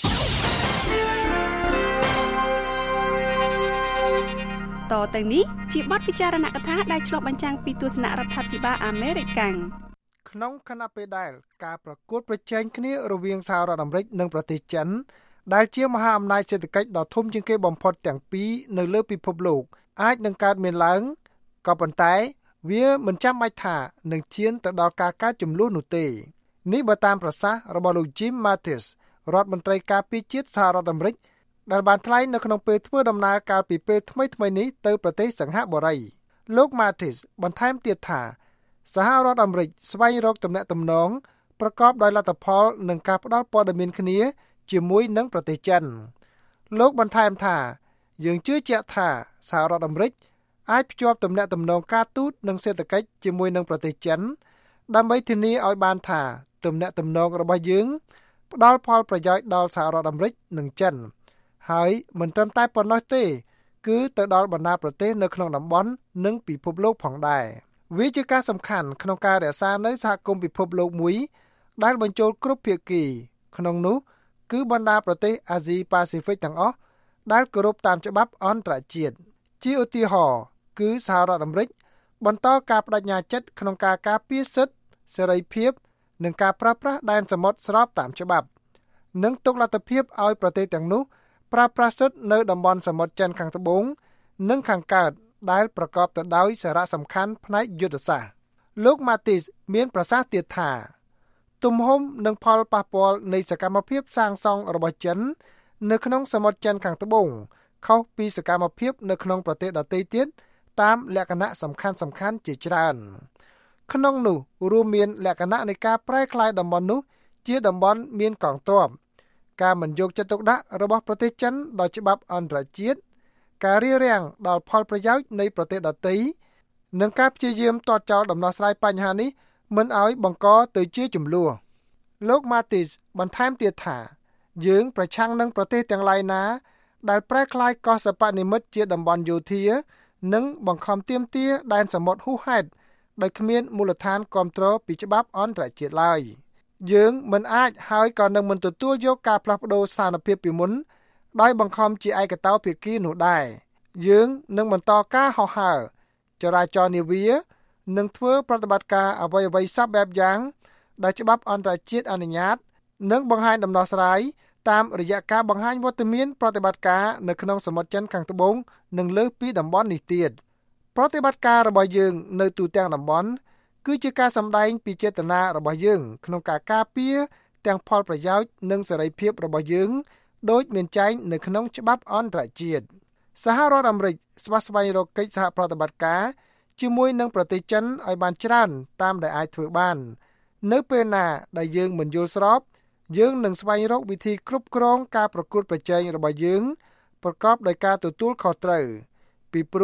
តទៅនេះជាបទពិចារណកថាដែលឆ្លុះបញ្ចាំងពីទស្សនៈរដ្ឋាភិបាលអាមេរិកក្នុងខណៈពេលដែលការប្រកួតប្រជែងគ្នារវាងសហរដ្ឋអាមេរិកនិងប្រទេសចិនដែលជាមហាអំណាចសេដ្ឋកិច្ចដ៏ធំជាងគេបំផុតទាំងពីរនៅលើពិភពលោកអាចនឹងកើតមានឡើងក៏ប៉ុន្តែវាមិនចាំបាច់ថានឹងឈានទៅដល់ការកើតជម្លោះនោះទេនេះបើតាមប្រសាសន៍របស់លោក Jim Mattis រដ្ឋមន្ត្រីការពារជាតិសហរដ្ឋអាមេរិកដែលបានថ្លែងនៅក្នុងពេលធ្វើដំណើរកាលពីពេលថ្មីៗនេះទៅប្រទេសសិង្ហបុរីលោក Mattis បន្ថែមទៀតថាសហរដ្ឋអាមេរិកស្វែងរកទំនាក់ទំនងប្រកបដោយលទ្ធផលនិងការផ្ដល់ព័ត៌មានគ្នាជាមួយនឹងប្រទេសចិនលោកបន្ថែមថាយើងជឿជាក់ថាសហរដ្ឋអាមេរិកអាចភ្ជាប់ទំនាក់ទំនងការទូតនិងសេដ្ឋកិច្ចជាមួយនឹងប្រទេសចិនដើម្បីធានាឲ្យបានថាទំនាក់ទំនងរបស់យើងផ្ដល់ផលប្រយោជន៍ដល់សហរដ្ឋអាមេរិកនិងចិនហើយមិនត្រឹមតែប៉ុណ្ណោះទេគឺទៅដល់បណ្ដាប្រទេសនៅក្នុងតំបន់និងពិភពលោកផងដែរវាជាការសំខាន់ក្នុងការរក្សានៅសហគមន៍ពិភពលោកមួយដែលបញ្ចូលគ្រប់ភាគីក្នុងនោះគឺបណ្ដាប្រទេសអាស៊ីប៉ាស៊ីហ្វិកទាំងអស់ដែលគោរពតាមច្បាប់អន្តរជាតិជាឧទាហរណ៍គឺសហរដ្ឋអាមេរិកបន្តការបដិញ្ញាចិត្តក្នុងការការពារសិទ្ធិសេរីភាពនិងការប្រើប្រាស់ដែនសមុទ្រស្របតាមច្បាប់និងទុកលទ្ធភាពឲ្យប្រទេសទាំងនោះប្រើប្រាស់សិទ្ធិនៅតំបន់សមុទ្រចិនខាងត្បូងនិងខាងកើតដែលប្រកបទៅដោយសារៈសំខាន់ផ្នែកយុទ្ធសាស្ត្រលោក Mattis មានប្រសាសន៍ទៀតថាទំហំនិងផលប៉ះពាល់នៃសកម្មភាពសាងសង់របស់ចិននៅក្នុងសមុទ្រចិនខាងត្បូងខុសពីសកម្មភាពនៅក្នុងប្រទេសដទៃទៀតតាមលក្ខណៈសំខាន់សំខាន់ជាច្រើនក្នុងនោះរួមមានលក្ខណៈនៃការប្រែក្លាយតំបន់នោះជាតំបន់មានកងទ័ពការមិនយកចិត្តទុកដាក់របស់ប្រទេសចិនដល់ច្បាប់អន្តរជាតិការរារាំងដល់ផលប្រយោជន៍នៃប្រទេសដទៃនិងការព្យាយាមទាត់ចោលដំណោះស្រាយបញ្ហានេះមិនឲ្យបង្កទៅជាជម្លោះលោក Mattis បន្ថែមទៀតថាយើងប្រឆាំងនឹងប្រទេសទាំងឡាយណាដែលប្រែក្លាយកោះសិប្បនិម្មិតជាតំបន់យោធានិងបង្ខំទាមទារដែនសមុទ្រហួសហេតុដោយគ្មានមូលដ្ឋានគាំទ្រពីច្បាប់អន្តរជាតិឡើយយើងមិនអាចហើយក៏នឹងមិនទទួលយកការផ្លាស់ប្តូរស្ថានភាពពីមុនដោយបង្ខំជាឯកតោភាគីនោះដែរយើងនឹងបន្តការហោះហើរចរាចរណ៍នាវានិងធ្វើប្រតិបត្តិការអ្វីៗសពបែបយ៉ាងដែលច្បាប់អន្តរជាតិអនុញ្ញាតនិងបង្ហាញដំណោះស្រាយតាមរយៈការបង្ហាញវត្តមានប្រតិបត្តិការនៅក្នុងសមុទ្រចិនខាងត្បូងនិងលើសពីតំបន់នេះទៀតប្រតិបត្តិការរបស់យើងនៅទូទាំងតំបន់គឺជាការសម្ដែងពីចេតនារបស់យើងក្នុងការការពារទាំងផលប្រយោជន៍និងសេរីភាពរបស់យើងដោយមានចែងនៅក្នុងច្បាប់អន្តរជាតិសហរដ្ឋអាមេរិកស្វាស្វែងរកកិច្ចសហប្រតិបត្តិការជាមួយនឹងប្រទេសចិនឲ្យបានច្រើនតាមដែលអាចធ្វើបាននៅពេលណាដែលយើងមិនយល់ស្របយើងនឹងស្វែងរកវិធីគ្រប់គ្រងការប្រកួតប្រជែងរបស់យើងប្រកបដោយការទទួលខុសត្រូវពីព្រោះ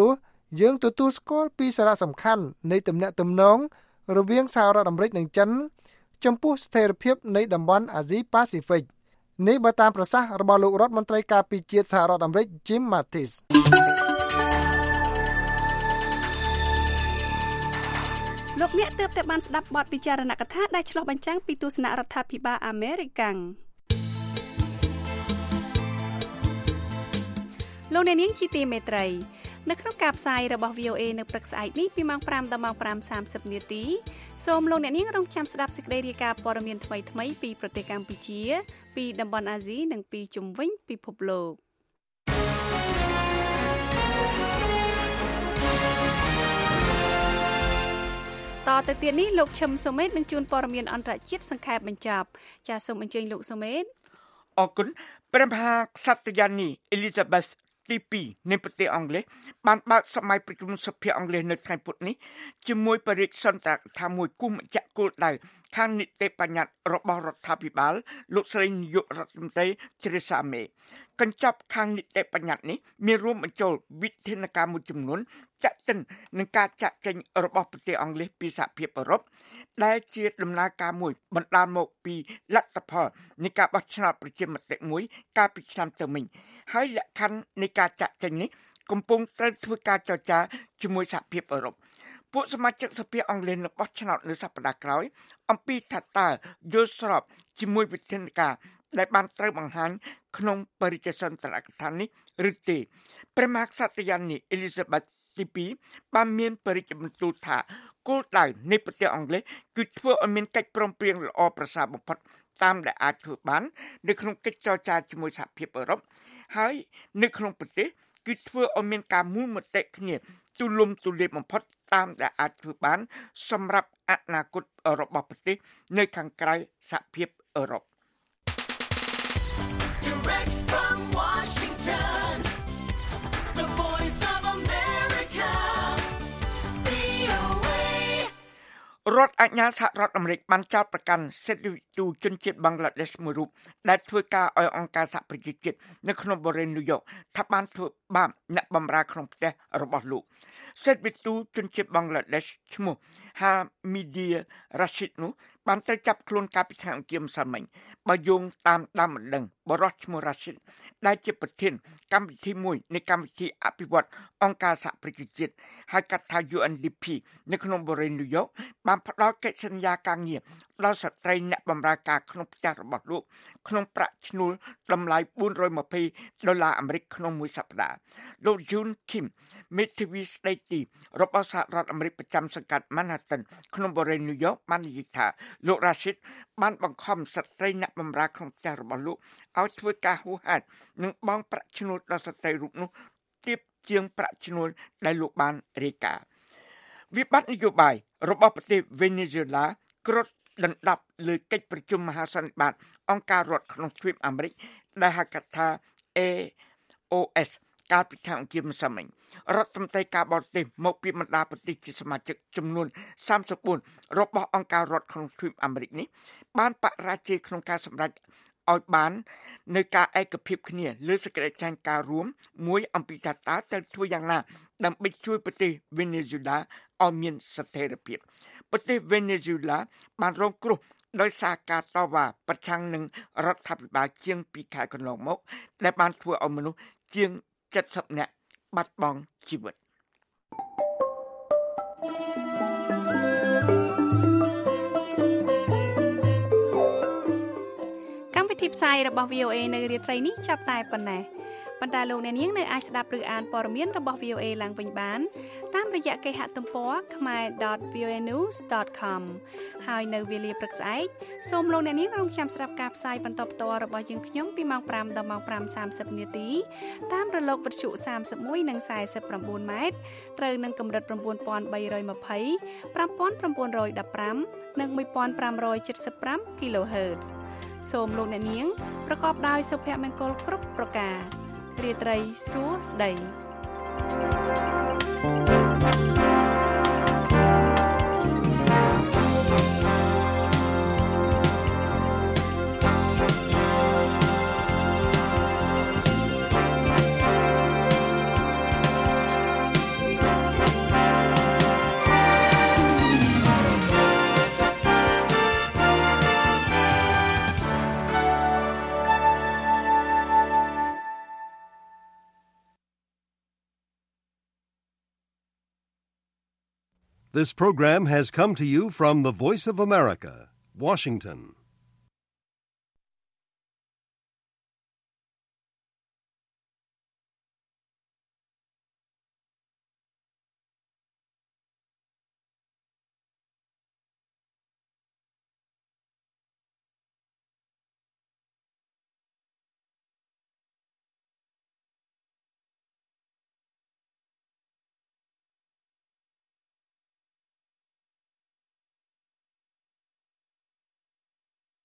យើងទទួលស្គាល់ពីសារៈសំខាន់នៃទំនាក់ទំនងរវាងសហរដ្ឋអាមេរិកនិងចិនចំពោះស្ថិរភាពនៃតំបន់អាស៊ីប៉ាស៊ីហ្វិកនេះបើតាមប្រសាសន៍របស់លោករដ្ឋមន្ត្រីការពារជាតិសហរដ្ឋអាមេរិក Jim Mattis លោកអ្នកទើបតែបានស្ដាប់បទពិចារណកថាដែលឆ្លុះបញ្ចាំងពីទស្សនៈរដ្ឋាភិបាលអាមេរិកលោកអ្នកនាងជាទីមេត្រីនៅក្នុងការផ្សាយរបស់ វី អូ เอ នៅព្រឹកស្អែកនេះពីម៉ោង5ដល់ម៉ោង5:សាមសិប នាទីសូមលោកអ្នកនាងរងចាំស្ដាប់សេចក្តីរាយការណ៍ព័ត៌មានថ្មីៗពីប្រទេសកម្ពុជាពីតំបន់អាស៊ីនិងពីជុំវិញពិភពលោកតទៅទៀតនេះលោកឈឹមសូមេតនឹងជួនព័ត៌មានអន្តរជាតិសង្ខេបបញ្ចប់ចាសសូមអញ្ជើញលោកសូមេតអរគុណព្រះមហាក្សត្រយានីអេលីសាបេសទីពីរនៃប្រទេសអង់គ្លេសបានបើកសម័យប្រជុំសភាអង់គ្លេសនៅថ្ងៃពុធនេះជាមួយបរិយាសន្ទរកថាមួយគូមចក្រគោលដៅខាងនីតិបញ្ញត្តិរបស់រដ្ឋាភិបាលលោកស្រីនាយករដ្ឋមន្ត្រី Theresa May កញ្ចប់ខាងនីតិបញ្ញត្តិនេះមានរួមបញ្ចូលវិធានការមួយចំនួនចាក់ទិននឹងការចាក់ចេញរបស់ប្រទេសអង់គ្លេសពីសហភាពអឺរ៉ុបដែលជាដំណើរការមួយបណ្ដាលមកពីលទ្ធផលនៃការបោះឆ្នោតប្រជាមតិមួយកាលពីឆ្នាំទៅមិញហើយលក្ខខណ្ឌនៃការចាក់ចេញនេះកំពុងត្រូវធ្វើការចរចាជាមួយសហភាពអឺរ៉ុបពួកសមាជិកសភាអង់គ្លេសនៅបោះឆ្នោតនៅសប្តាហ៍ក្រោយអំពីថាតើយល់ស្របជាមួយវិធានការដែលបានត្រូវបង្ហាញក្នុងបរិយាសន្ទរកថានេះឬទេព្រះមហាក្សត្រយានីអេលីសាបេសទីពីរបានមានបរិយាបន្ទូលថាគោលដៅនៃប្រទេសអង់គ្លេសគឺធ្វើឲ្យមានកិច្ចព្រមព្រៀងល្អប្រសើរបំផុតតាមដែលអាចធ្វើបាននៅក្នុងកិច្ចចរចាជាមួយសហភាពអឺរ៉ុបហើយនៅក្នុងប្រទេសគឺធ្វើឲ្យមានការមូលមតិគ្នាទូលំទូលាយបំផុតតាមដែលអាចធ្វើបានសម្រាប់អនាគតរបស់ប្រទេសនៅខាងក្រៅសហភាពអឺរ៉ុប Direct from Washington, the voice of America, វី អូ เอរដ្ឋអាជ្ញាសហរដ្ឋអាមេរិកបានចោទប្រកាន់សិទ្ធិទូជនជាតិបង់ក្លាដេសមួយរូបដែលធ្វើការឲ្យអង្គការសហប្រជាជាតិនៅក្នុងបរិយាញូវយ៉កថាបានធ្វើបាបអ្នកបម្រើក្នុងផ្ទះរបស់លោកសិទ្ធិទូជនជាតិបង់ក្លាដេសឈ្មោះ Hamidia Rashid នោះបានត្រូវចាប់ខ្លួនកាលពីថ្ងៃអង្គារម្សិលមិញបើយោងតាមដើមបណ្ដឹងបរិសុទ្ធឈ្មោះ Rashid ដែលជាប្រធានកម្មវិធីមួយនៃកម្មវិធីអភិវឌ្ឍអង្គការសហប្រជាជាតិហៅកាត់ថា ยู เอ็น ดี พี នៅក្នុងបរិយាញូវយ៉កបានផ្ដល់កិច្ចសន្យាការងារដល់ស្ត្រីអ្នកបម្រើការក្នុងផ្ទះរបស់លោកក្នុងប្រាក់ឈ្នួលតម្លៃបួនរយម្ភៃដុល្លារអាមេរិកក្នុងមួយសប្តាហ៍លោក June Kim មេធាវីស្ដីទីរបស់សហរដ្ឋអាមេរិកប្រចាំសង្កាត់ Manhattan ក្នុងបរិយាញូវយ៉កបាននិយាយថាលោក Rashid បានបង្ខំស្ត្រីអ្នកបម្រើក្នុងផ្ទះរបស់លោកឲ្យធ្វើការហួសហេតុនិងបង់ប្រាក់ឈ្នួលដល់ស្ត្រីរូបនោះទាបជាងប្រាក់ឈ្នួលដែលលោកបានរាយការណ៍វិបត្តិនយោបាយរបស់ប្រទេសវេណេស៊ុយឡាគ្រុឌដណ្ដប់លើកិច្ចប្រជុំមហាសន្និបាតអង្គការរដ្ឋក្នុងទ្វីបអាមេរិកដែលហៅកាត់ថា เอ โอ เอส កាលពីថ្ងៃអង្គារម្សិលមិញរដ្ឋមន្ត្រីការបរទេសមកពីបណ្ដាប្រទេសជាសមាជិកចំនួនសាមសិបបួនរបស់អង្គការរដ្ឋក្នុងទ្វីបអាមេរិកនេះបានបរាជ័យក្នុងការសម្រេចឲ្យបាននៅការឯកភាពគ្នាលើសេចក្តីថ្លែងការណ៍រួមមួយអំពីថាតើត្រូវធ្វើយ៉ាងណាដើម្បីជួយប្រទេសវេណេស៊ុយឡាឲ្យមានស្ថិរភាពប្រទេសវេណេស៊ុយឡាបានរងគ្រោះដោយសារការតវ៉ាប្រឆាំងនឹងរដ្ឋាភិបាលជាងពីរខែកន្លងមកដែលបានធ្វើឲ្យមនុស្សជាងเจ็ดสิบនាក់បាត់បង់ជីវិតកម្មវិធីផ្សាយរបស់ វី អូ เอ នៅរាត្រីនេះចាប់តែប៉ុណ្ណេះប៉ុន្តែលោកអ្នកនាងនៅអាចស្ដាប់ឬអានព័ត៌មានរបស់ វី អូ เอ ឡើងវិញបានតាមរយៈគេហទំព័រ khmer dot v o a news dot com ហើយនៅវេលាព្រឹកស្អែកសូមលោកអ្នកនាងរងចាំស្ដាប់ការផ្សាយបន្តផ្ទាល់របស់យើងខ្ញុំពីម៉ោង5ដល់ម៉ោង5:សាមសិប នាទីតាមរលកវិទ្យុសាមសិបមួយនិងสี่สิบเก้าម៉ែត្រត្រូវនឹងកម្រិតnine thousand three hundred twenty, five thousand nine hundred fifteenនិងone thousand five hundred seventy-five គីឡូហឺតซ์សូមលោកអ្នកនាងប្រកបដោយសុភមង្គលគ្រប់ប្រការរាត្រីសួស្តី This program has come to you from the Voice of America, Washington.